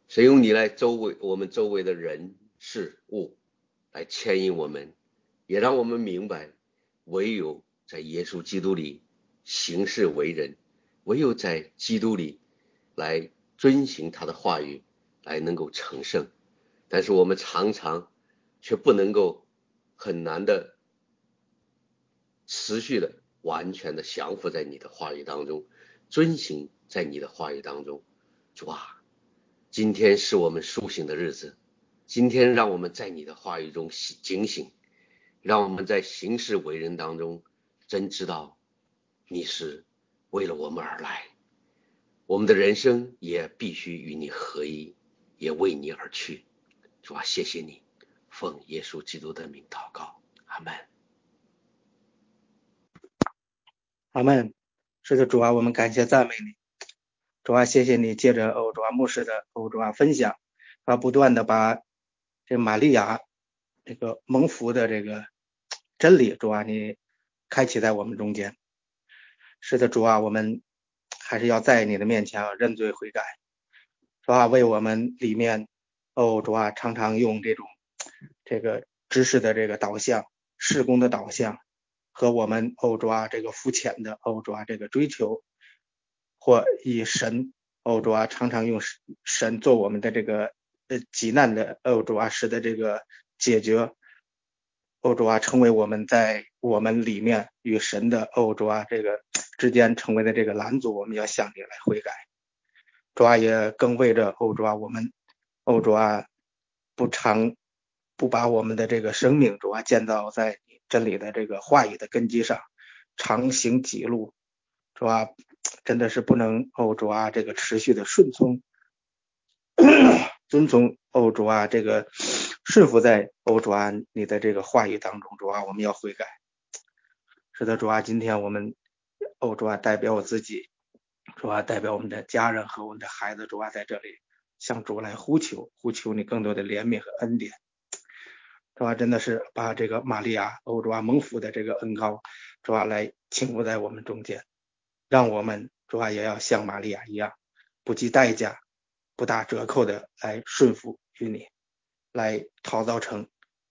神用你来周围我们周围的人事物来牵引我们，也让我们明白，唯有在耶稣基督里行事为人，唯有在基督里来遵行他的话语，来能够成圣。但是我们常常却不能够很难的持续的完全的降服在你的话语当中，遵行在你的话语当中。主啊，今天是我们苏醒的日子，今天让我们在你的话语中警醒，让我们在行事为人当中真知道你是为了我们而来，我们的人生也必须与你合一，也为你而去。主啊，谢谢你，奉耶稣基督的名祷告，阿们。 阿们。是的，主啊，我们感谢赞美你。主啊，谢谢你借着欧主啊牧师的欧主啊分享，啊，不断的把这玛利亚这个蒙福的这个真理，主啊，你开启在我们中间。是的，主啊，我们还是要在你的面前认罪悔改。主啊，为我们里面，哦，主啊，常常用这种这个知识的这个导向、事工的导向，和我们哦主啊这个肤浅的哦主啊这个追求，或以神哦主啊常常用神做我们的这个呃极难的哦主啊使的这个解决，哦主啊成为我们在我们里面与神的哦主啊这个之间成为的这个拦阻，我们要向你来悔改。主啊也更为着哦主啊我们哦主啊不常不把我们的这个生命主啊建造在真理的这个话语的根基上，常行己路，主啊真的是不能哦主啊这个持续的顺从遵从哦主啊这个顺服在哦主啊你的这个话语当中。主啊我们要悔改。是的，主啊今天我们哦主啊代表我自己，主啊代表我们的家人和我们的孩子，主啊在这里向主来呼求，呼求你更多的怜悯和恩典。主啊真的是把这个玛利亚哦主啊蒙福的这个恩膏，主啊来倾覆在我们中间，让我们主啊也要像玛利亚一样，不计代价不打折扣的来顺服于你，来陶造成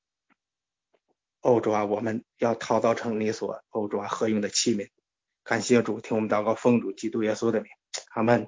哦主啊我们要陶造成你所哦主啊合用的器皿。感谢主，听我们祷告，奉主基督耶稣的名，阿们。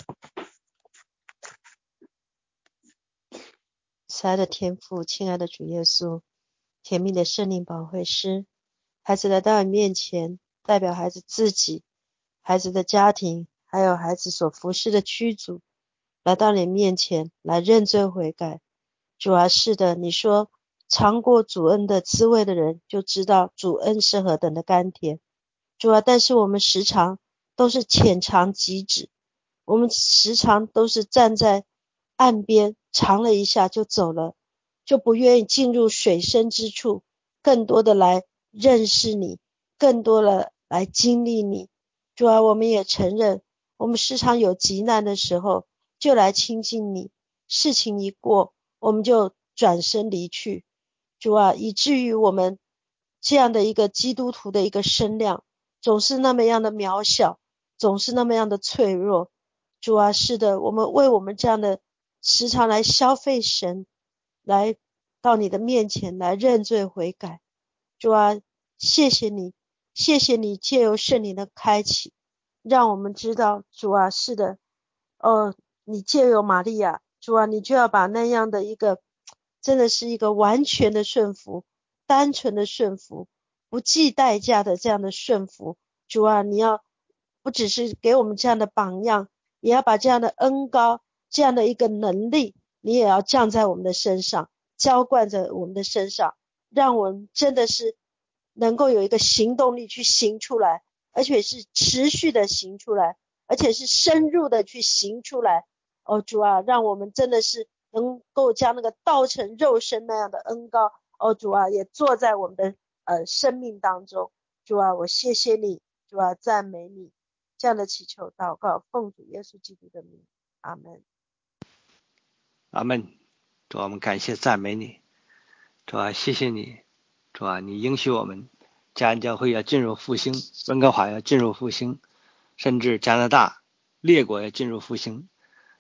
慈爱的天父，亲爱的主耶稣，甜蜜的圣灵保惠师，孩子来到你面前，代表孩子自己、孩子的家庭，还有孩子所服侍的区组，来到你面前来认罪悔改。主啊，是的，你说尝过主恩的滋味的人，就知道主恩是何等的甘甜。主啊，但是我们时常都是浅尝即止，我们时常都是站在岸边尝了一下就走了，就不愿意进入水深之处，更多的来认识你，更多的来经历你。主啊，我们也承认，我们时常有急难的时候就来亲近你，事情一过我们就转身离去。主啊，以至于我们这样的一个基督徒的一个身量总是那么样的渺小，总是那么样的脆弱。主啊，是的，我们为我们这样的时常来消费神，来到你的面前来认罪悔改。主啊，谢谢你，谢谢你借由圣灵的开启，让我们知道，主啊，是的，哦，你借由玛利亚，主啊，你就要把那样的一个真的是一个完全的顺服，单纯的顺服，不计代价的这样的顺服。主啊，你要不只是给我们这样的榜样，也要把这样的恩膏，这样的一个能力，你也要降在我们的身上，浇灌在我们的身上，让我们真的是能够有一个行动力去行出来，而且是持续的行出来，而且是深入的去行出来。哦，主啊，让我们真的是能够将那个道成肉身那样的恩膏，哦，主啊，也坐在我们的呃生命当中。主啊，我谢谢你，主啊，赞美你。这样的祈求祷告，奉主耶稣基督的名，阿们。 阿们。主啊，我们感谢赞美你。主啊，谢谢你。主啊，你应许我们嘉安教会要进入复兴，温哥华要进入复兴，甚至加拿大列国要进入复兴。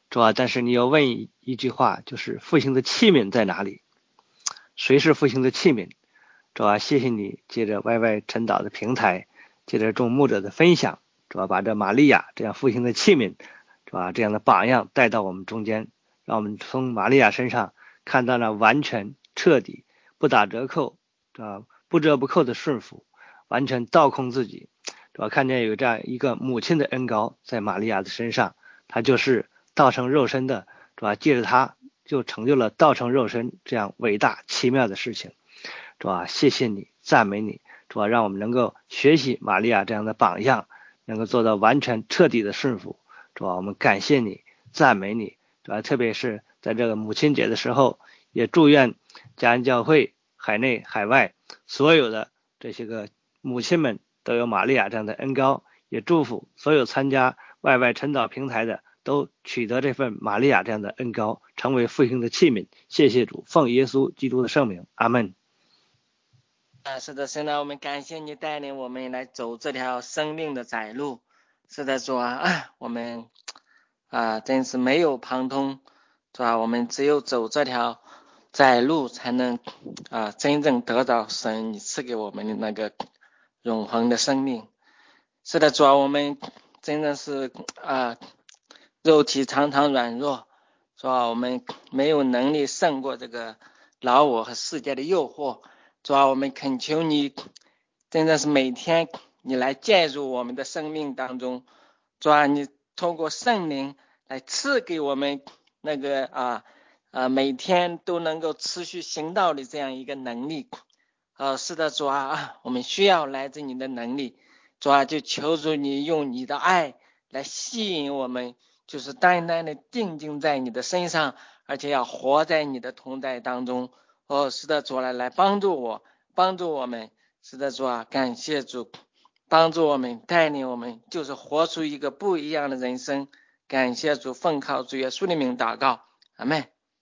主啊，但是你要问一一句话，就是复兴的器皿在哪里？谁是复兴的器皿？主啊，谢谢你借着 Y Y 晨祷的平台，借着众牧者的分享，主啊，把这玛利亚这样复兴的器皿，主啊，这样的榜样带到我们中间，让我们从玛利亚身上看到了完全彻底不打折扣，啊，不折不扣的顺服，完全倒空自己，主要看见有这样一个母亲的恩膏在玛利亚的身上，她就是道成肉身的，主要借着她就成就了道成肉身这样伟大奇妙的事情。主啊，谢谢你，赞美你，主啊，让我们能够学习玛利亚这样的榜样，能够做到完全彻底的顺服。主啊，我们感谢你，赞美你，主啊，特别是在这个母亲节的时候，也祝愿嘉安教会海内海外所有的这些个母亲们都有玛利亚这样的恩膏，也祝福所有参加 Y Y 晨祷平台的都取得这份玛利亚这样的恩膏，成为复兴的器皿。谢谢主，奉耶稣基督的圣名，阿们。 啊，是的，神啊，我们感谢你带领我们来走这条生命的窄路。是的，主啊，我们啊真是没有旁通，是吧？我们只有走这条窄路，才能啊真正得到神你赐给我们的那个永恒的生命。是的，主啊，我们真的是啊肉体常常软弱，是吧？我们没有能力胜过这个老我和世界的诱惑。主啊，我们恳求你，真的是每天你来介入我们的生命当中。主啊，你通过圣灵来赐给我们那个啊啊每天都能够持续行道的这样一个能力。啊，是的，主啊，我们需要来自你的能力。主啊，就求主你用你的爱来吸引我们，就是单单的定睛在你的身上，而且要活在你的同在当中。哦，是的，主来来帮助我，帮助我们。是的，主啊，感谢主，帮助我们，带领我们，就是活出一个不一样的人生。感谢主，奉靠主耶稣的名祷告，阿们。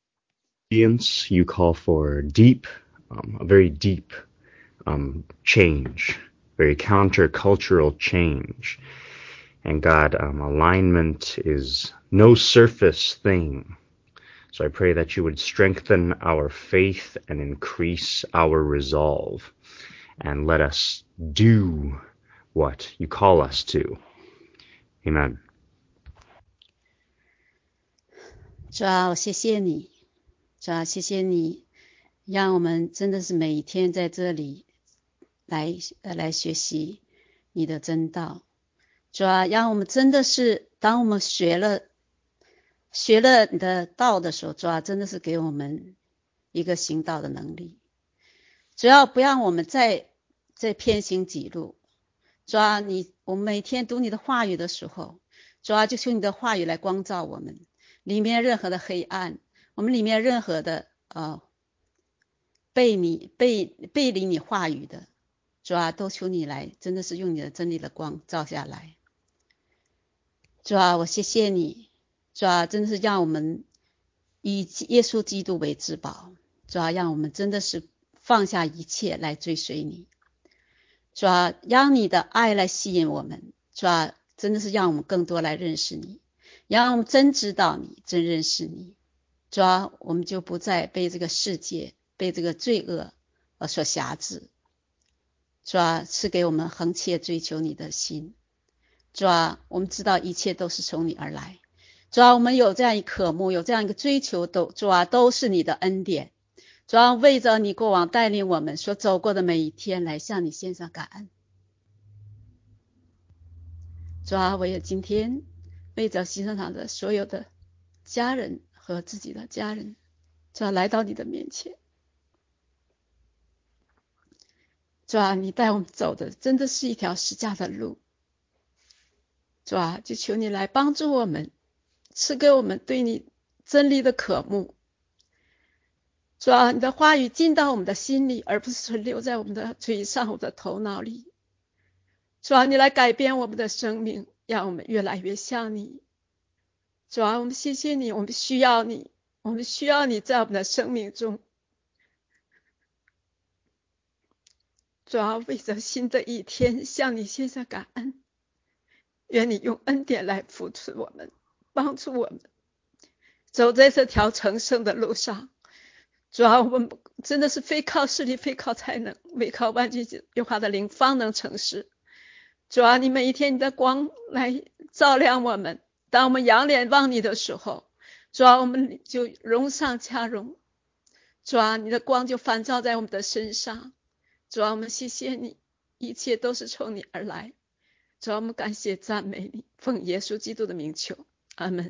Obedience, you call for deep, um, a very deep um, change, very countercultural change. And God, um, alignment is no surface thing. So I pray that you would strengthen our faith and increase our resolve, and let us do what you call us to. Amen. 主啊，我谢谢你，主啊，谢谢你，让我们真的是每一天在这里来呃来学习你的真道。主啊，让我们真的是当我们学了。学了你的道的时候，主啊，真的是给我们一个行道的能力。主要不让我们再再偏行己路。主啊，你我们每天读你的话语的时候，主啊，就求你的话语来光照我们里面任何的黑暗，我们里面任何的呃背你背背离你话语的，主啊，都求你来，真的是用你的真理的光照下来。主啊，我谢谢你。主啊，真的是让我们以耶稣基督为至宝。主啊，让我们真的是放下一切来追随你。主啊，让你的爱来吸引我们。主啊，真的是让我们更多来认识你，让我们真知道你，真认识你。主啊，我们就不再被这个世界被这个罪恶呃所辖制。主啊，赐给我们恒切追求你的心。主啊，我们知道一切都是从你而来。主啊，我们有这样一渴慕，有这样一个追求，都主啊，都是你的恩典。主啊，为着你过往带领我们所走过的每一天来向你献上感恩。主啊，我也今天为着新生堂的所有的家人和自己的家人，主啊，来到你的面前。主啊，你带我们走的真的是一条十架的路。主啊，就求你来帮助我们，赐给我们对你真理的渴慕。主啊，你的话语进到我们的心里，而不是存留在我们的嘴上、我们的头脑里。主啊，你来改变我们的生命，让我们越来越像你。主啊，我们谢谢你，我们需要你，我们需要你在我们的生命中。主啊，为着新的一天向你献上感恩，愿你用恩典来扶持我们，帮助我们， 走在这条成圣的路上。主啊，我们真的是非靠势力，非靠才能，唯靠万军耶和华的灵方能成事。主啊，你每一天你的光来照亮我们，当我们仰脸望你的时候，主啊，我们就荣上加荣。主啊，你的光就反照在我们的身上。主啊，我们谢谢你，一切都是从你而来。主啊，我们感谢赞美你，奉耶稣基督的名求，阿们。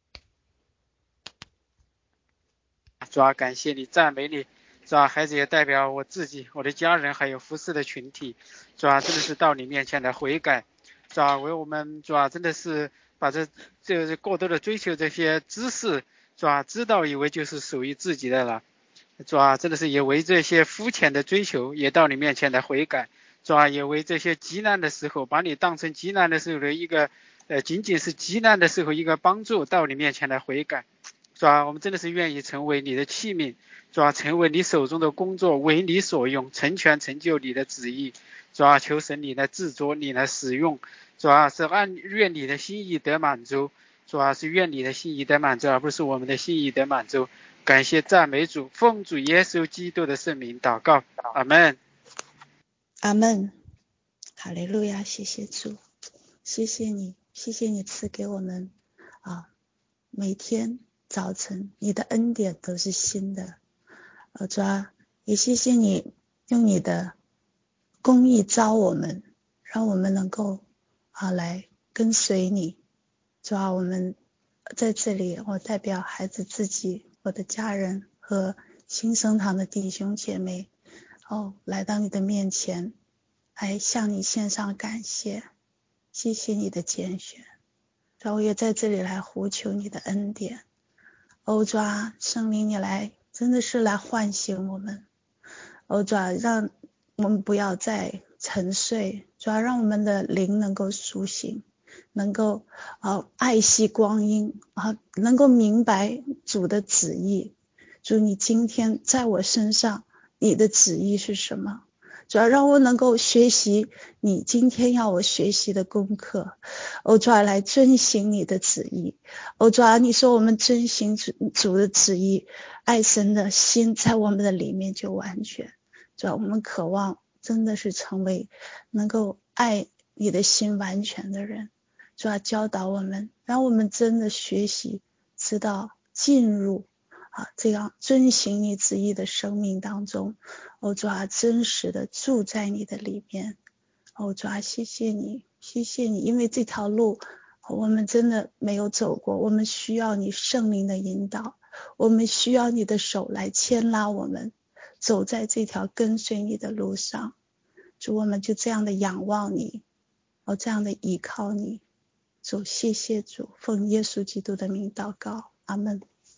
主啊，感谢你，赞美你。主啊，孩子也代表我自己、我的家人还有服侍的群体，主啊，真的是到你面前来悔改。主啊，为我们主啊，真的是把这这过多的追求这些知识，主啊，知道以为就是属于自己的了。主啊，真的是也为这些肤浅的追求也到你面前来悔改。主啊，也为这些极难的时候，把你当成极难的时候的一个呃，仅仅是极难的时候一个帮助，到你面前来悔改。主啊，我们真的是愿意成为你的器皿，主啊，成为你手中的工作，为你所用，成全成就你的旨意。主啊，求神你来制作，你来使用。主啊，是按愿你的心意得满足。主啊，是愿你的心意得满足，而不是我们的心意得满足。感谢赞美主，奉主耶稣基督的圣名祷告，阿们。 阿们，哈利路亚，谢谢主，谢谢你，谢谢你赐给我们啊，每天早晨你的恩典都是新的，呃，主啊，也谢谢你用你的公义招我们，让我们能够啊来跟随你。主啊，我们在这里，我代表孩子自己、我的家人和新生堂的弟兄姐妹，哦，来到你的面前，来向你献上感谢，谢谢你的拣选。主啊，我也在这里来呼求你的恩典。哦，主啊，圣灵你来，真的是来唤醒我们。哦，主啊，让我们不要再沉睡，主啊，让我们的灵能够苏醒，能够呃爱惜光阴啊，能够明白主的旨意。主，你今天在我身上，你的旨意是什么？主要让我能够学习你今天要我学习的功课，哦，主要来遵行你的旨意。哦，主要你说我们遵行主主的旨意，爱神的心在我们的里面就完全。主要我们渴望真的是成为能够爱你的心完全的人。主要教导我们，让我们真的学习，知道进入啊，这样遵行你旨意的生命当中。哦，主啊，真实的住在你的里面。哦，主啊，谢谢你，谢谢你，因为这条路我们真的没有走过，我们需要你圣灵的引导，我们需要你的手来牵拉我们走在这条跟随你的路上。主，我们就这样的仰望你，哦，这样的依靠你。主，谢谢主，奉耶稣基督的名祷告，阿们。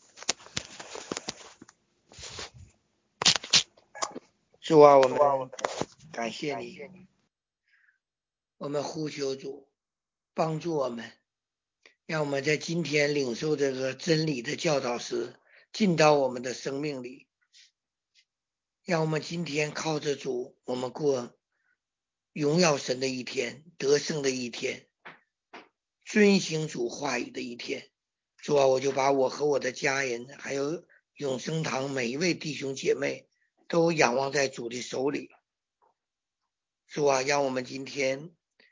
主啊，我们感谢你，我们呼求主帮助我们，让我们在今天领受这个真理的教导时进到我们的生命里，让我们今天靠着主，我们过荣耀神的一天，得胜的一天，遵行主话语的一天。主啊，我就把我和我的家人还有永生堂每一位弟兄姐妹都仰望在主的手里。主啊，让我们今天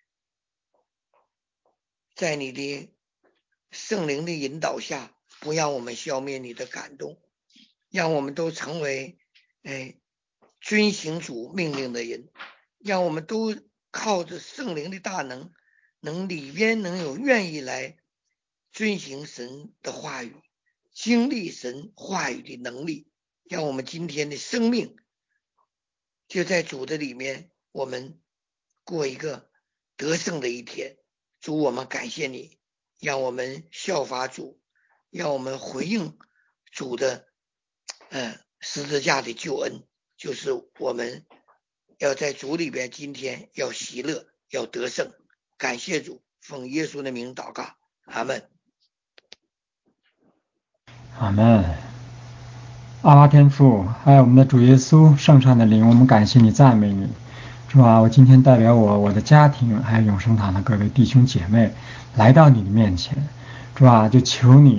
在你的圣灵的引导下，不让我们消灭你的感动，让我们都成为哎遵行主命令的人，让我们都靠着圣灵的大能，能里边能有愿意来遵行神的话语，经历神话语的能力，让我们今天的生命就在主的里面，我们过一个得胜的一天。主，我们感谢你，让我们效法主，让我们回应主的呃十字架的救恩，就是我们要在主里边今天要喜乐，要得胜。感谢主，奉耶稣的名祷告，阿们。 阿们。阿爸天父，还有我们的主耶稣圣上的灵，我们感谢你，赞美你。主啊，我今天代表我、我的家庭，还有永生堂的各位弟兄姐妹，来到你的面前。主啊，就求你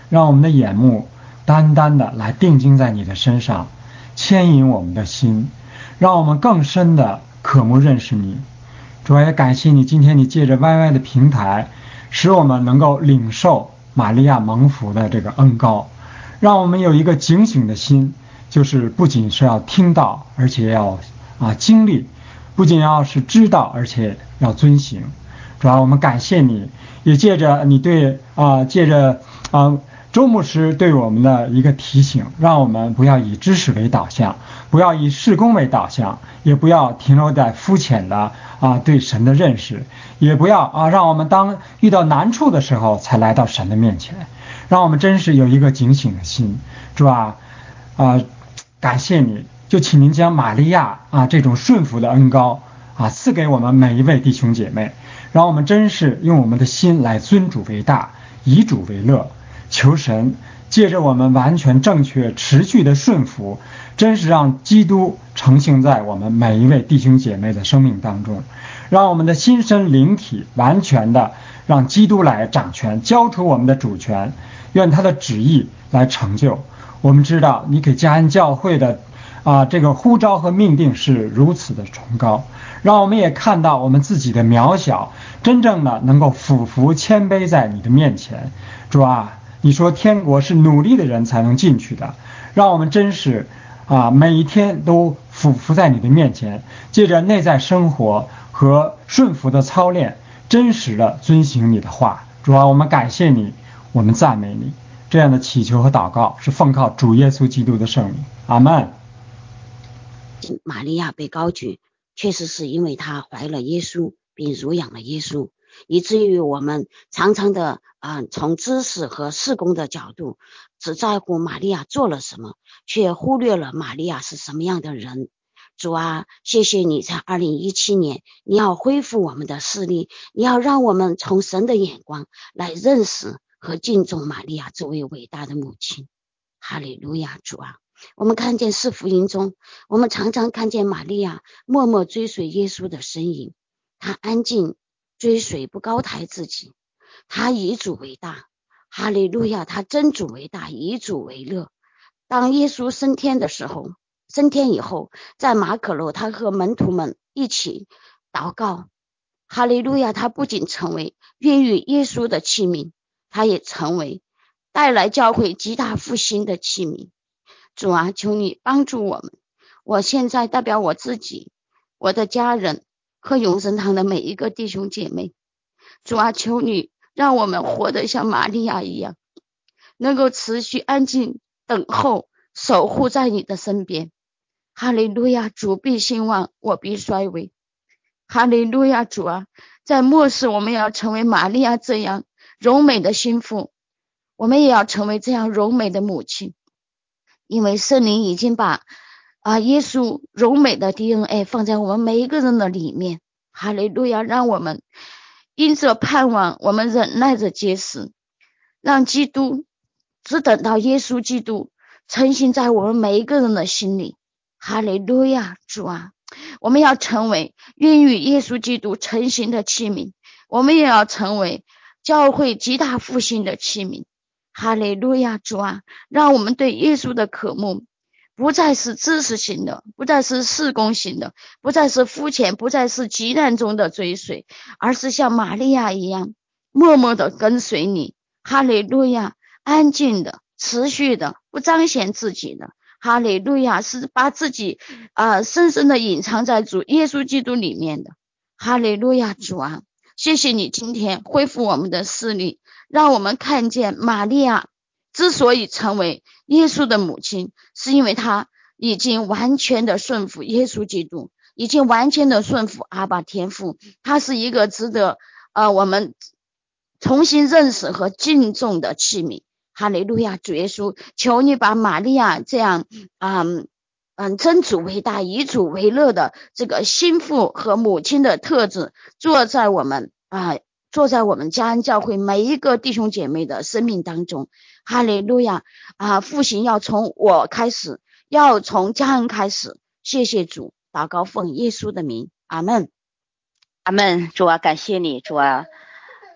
让我们的眼目单单的来定睛在你的身上，牵引我们的心，让我们更深的渴慕认识你。主啊，也感谢你今天你借着 Y Y 的平台，使我们能够领受玛利亚蒙福的这个恩膏，让我们有一个警醒的心，就是不仅是要听到，而且要啊经历，不仅要是知道，而且要遵行。主啊，我们感谢你，也借着你对啊借着啊周牧师对我们的一个提醒，让我们不要以知识为导向，不要以事工为导向，也不要停留在肤浅的啊对神的认识，也不要啊让我们当遇到难处的时候才来到神的面前，让我们真是有一个警醒的心。主啊啊感谢你，就请您将玛利亚啊这种顺服的恩膏啊赐给我们每一位弟兄姐妹，让我们真是用我们的心来尊主为大，以主为乐。求神借着我们完全正确持续的顺服，真是让基督成行在我们每一位弟兄姐妹的生命当中，让我们的心身灵体完全的让基督来掌权，交出我们的主权，愿他的旨意来成就。我们知道你给嘉恩教会的啊这个呼召和命定是如此的崇高，让我们也看到我们自己的渺小，真正的能够俯伏谦卑在你的面前。主啊，你说天国是努力的人才能进去的，让我们真是啊每一天都俯伏在你的面前，借着内在生活和顺服的操练，真实的遵行你的话。主啊，我们感谢你，我们赞美你。这样的祈求和祷告是奉靠主耶稣基督的圣名，阿们。 玛利亚被高举，确实是因为她怀了耶稣，并乳养了耶稣，以至于我们常常的啊、呃，从知识和事工的角度，只在乎玛利亚做了什么，却忽略了玛利亚是什么样的人。主啊，谢谢你在二零一七年，你要恢复我们的视力，你要让我们从神的眼光来认识和敬重玛利亚这位伟大的母亲。哈利路亚。主啊，我们看见四福音中，我们常常看见玛利亚默默追随耶稣的身影，她安静追随，不高抬自己，她以主为大。哈利路亚，她真主为大，以主为乐。当耶稣升天的时候，升天以后，在马可楼，他和门徒们一起祷告。哈利路亚，他不仅成为孕育耶稣的器皿，他也成为带来教会极大复兴的器皿。主啊，求你帮助我们。我现在代表我自己，我的家人和永生堂的每一个弟兄姐妹，主啊，求你让我们活得像玛利亚一样，能够持续安静等候，守护在你的身边。哈利路亚，主必兴旺，我必衰微。哈利路亚，主啊，在末世我们要成为玛利亚这样柔美的心腹，我们也要成为这样柔美的母亲，因为圣灵已经把啊耶稣柔美的 D N A 放在我们每一个人的里面。哈利路亚，让我们因着盼望，我们忍耐着结实，让基督只等到耶稣基督成行在我们每一个人的心里。哈利路亚，主啊，我们要成为孕育耶稣基督成行的器皿，我们也要成为教会极大复兴的器皿。哈利路亚，主啊，让我们对耶稣的渴慕不再是知识型的，不再是事工型的，不再是肤浅，不再是急难中的追随，而是像玛利亚一样默默的跟随你。哈利路亚，安静的持续的不彰显自己的。哈利路亚，是把自己啊、呃、深深的隐藏在主耶稣基督里面的。哈利路亚，主啊，谢谢你今天恢复我们的视力，让我们看见玛利亚之所以成为耶稣的母亲，是因为她已经完全的顺服耶稣基督，已经完全的顺服阿爸天父。她是一个值得呃我们重新认识和敬重的器皿。哈利路亚，主耶稣，求你把玛利亚这样嗯嗯真主为大，以主为乐的这个心腹和母亲的特质坐在我们啊、呃、坐在我们嘉恩教会每一个弟兄姐妹的生命当中。哈利路亚啊！复兴要从我开始，要从嘉恩开始。谢谢主，祷告奉耶稣的名，阿们，阿们。主啊，感谢你，主啊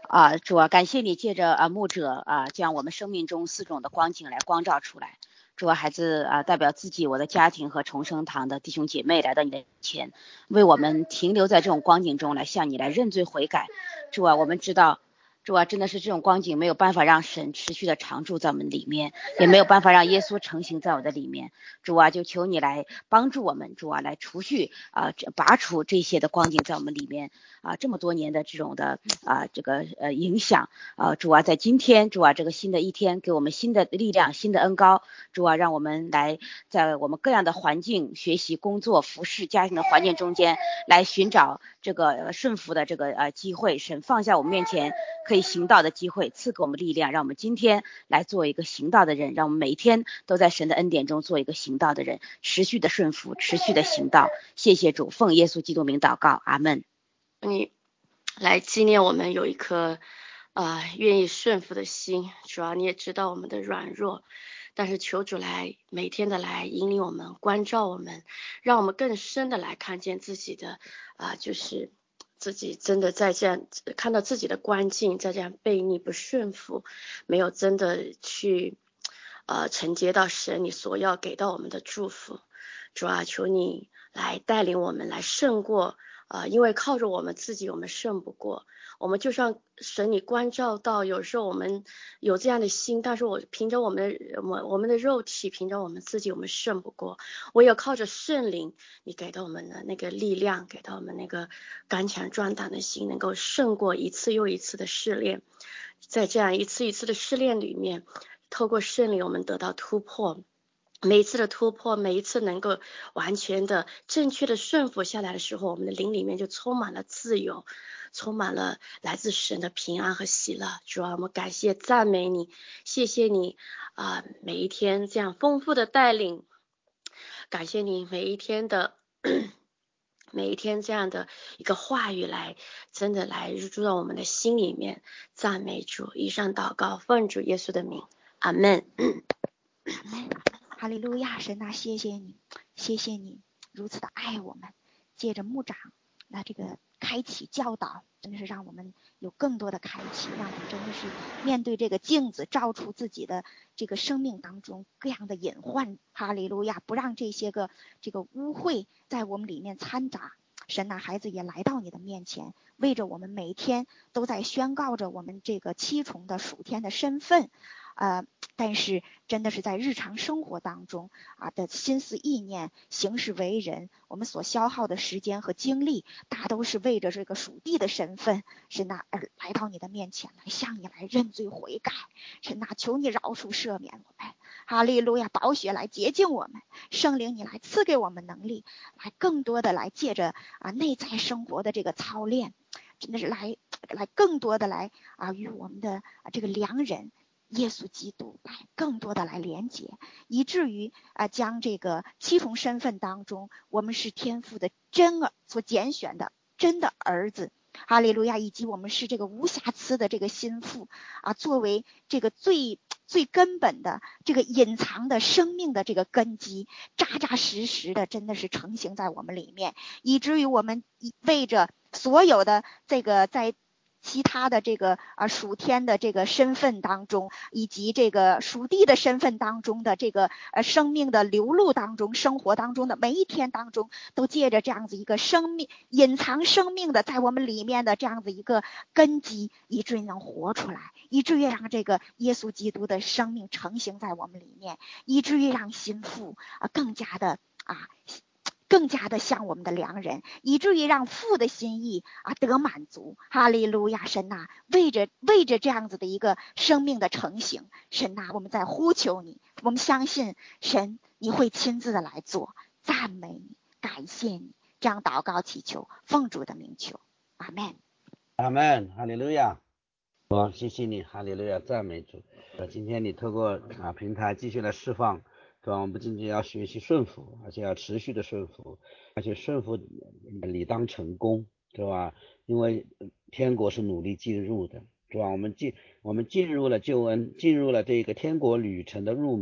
啊，主啊，感谢你借着啊牧者啊，将我们生命中四种的光景来光照出来。主啊，孩子啊，代表自己、我的家庭和重生堂的弟兄姐妹来到你的前，为我们停留在这种光景中来向你来认罪悔改。主啊，我们知道。主啊，真的是这种光景没有办法让神持续的常住在我们里面，也没有办法让耶稣成形在我的里面。主啊，就求你来帮助我们，主啊，来除去啊、呃、拔除这些的光景在我们里面啊、呃、这么多年的这种的啊、呃、这个呃影响啊、呃、主啊，在今天主啊这个新的一天给我们新的力量、新的恩膏，主啊，让我们来在我们各样的环境、学习、工作、服饰、家庭的环境中间来寻找这个顺服的这个呃机会，神放下我们面前可以行道的机会，赐给我们力量，让我们今天来做一个行道的人，让我们每一天都在神的恩典中做一个行道的人，持续的顺服，持续的行道。谢谢主，奉耶稣基督名祷告，阿门。 你来纪念我们有一颗呃愿意顺服的心，主要你也知道我们的软弱，但是求主来每天的来引领我们，关照我们，让我们更深的来看见自己的啊、呃，就是自己真的在这样看到自己的关境，在这样悖逆不顺服，没有真的去呃承接到神你所要给到我们的祝福。主啊，求你来带领我们来胜过呃，因为靠着我们自己我们胜不过，我们就像神你关照到有时候我们有这样的心，但是我凭着我们的我我们的肉体，凭着我们自己我们胜不过，我也靠着圣灵你给到我们的那个力量，给到我们那个刚强壮胆的心，能够胜过一次又一次的试炼。在这样一次一次的试炼里面，透过圣灵我们得到突破，每一次的突破，每一次能够完全的正确的顺服下来的时候，我们的灵里面就充满了自由，充满了来自神的平安和喜乐。主啊，我们感谢赞美你，谢谢你啊、呃，每一天这样丰富的带领，感谢你每一天的每一天这样的一个话语来真的来入住到我们的心里面。赞美主，以上祷告奉主耶稣的名，阿们。 阿们。哈利路亚，神啊，谢谢你，谢谢你如此的爱我们，借着牧长那这个开启教导，真的是让我们有更多的开启，让我们真的是面对这个镜子，照出自己的这个生命当中各样的隐患。哈利路亚，不让这些个这个污秽在我们里面掺杂。神啊，孩子也来到你的面前，为着我们每一天都在宣告着我们这个七重的属天的身份。呃，但是真的是在日常生活当中啊的心思意念、行事为人，我们所消耗的时间和精力，大都是为着这个属地的身份，神呐，而来到你的面前来向你来认罪悔改。神呐，求你饶恕赦免我们，哈利路亚，宝血来洁净我们，圣灵你来赐给我们能力，来更多的来借着啊内在生活的这个操练，真的是来来更多的来啊与我们的啊这个良人耶稣基督来更多的来连结，以至于啊将这个七重身份当中，我们是天父的真儿所拣选的真的儿子，哈利路亚，以及我们是这个无瑕疵的这个心腹啊，作为这个最最根本的这个隐藏的生命的这个根基，扎扎实实的真的是成型在我们里面，以至于我们为着所有的这个在其他的这个啊属天的这个身份当中，以及这个属地的身份当中的这个呃生命的流露当中，生活当中的每一天当中，都借着这样子一个生命隐藏生命的在我们里面的这样子一个根基，以至于能活出来，以至于让这个耶稣基督的生命成型在我们里面，以至于让心腹啊更加的啊更加的像我们的良人，以至于让父的心意啊得满足。哈利路亚，神呐，为着为着这样子的一个生命的成型，神呐，我们在呼求你，我们相信神你会亲自的来做，赞美你，感谢你，这样祷告祈求，奉主的名求，阿们。 阿们，哈利路亚。好，谢谢你，哈利路亚，赞美主。呃，今天你透过啊平台继续来释放。是吧？我们不仅仅要学习顺服，而且要持续的顺服，而且顺服理当成功，是吧？因为天国是努力进入的，是吧？我们进我们进入了救恩，进入了这个天国旅程的入门，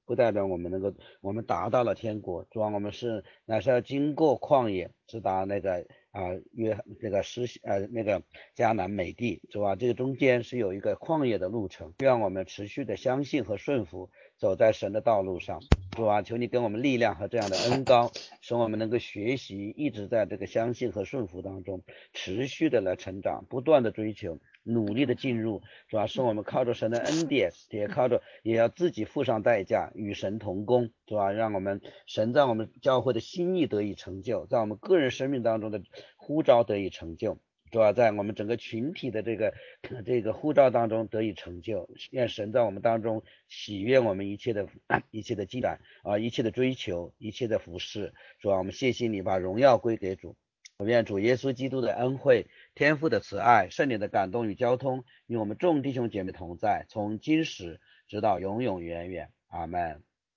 不代表我们能够我们达到了天国，主啊，我们是乃是要经过旷野直达那个啊约那个施呃那个迦南美地，主啊，这个中间是有一个旷野的路程，愿我们持续的相信和顺服，走在神的道路上。主啊，求你给我们力量和这样的恩膏，使我们能够学习，一直在这个相信和顺服当中持续的来成长，不断的追求，努力的进入，主要是我们靠着神的恩典，也靠着也要自己付上代价，与神同工，主要让我们神在我们教会的心意得以成就，在我们个人生命当中的呼召得以成就，主要在我们整个群体的这个这个呼召当中得以成就，愿神在我们当中喜悦我们一切的一切的积攒啊，一切的追求，一切的服侍，主要我们谢谢你，把荣耀归给主。我愿主耶稣基督的恩惠、天父的慈爱、圣灵的感动与交通与我们众弟兄姐妹同在，从今时直到永永远远。阿们。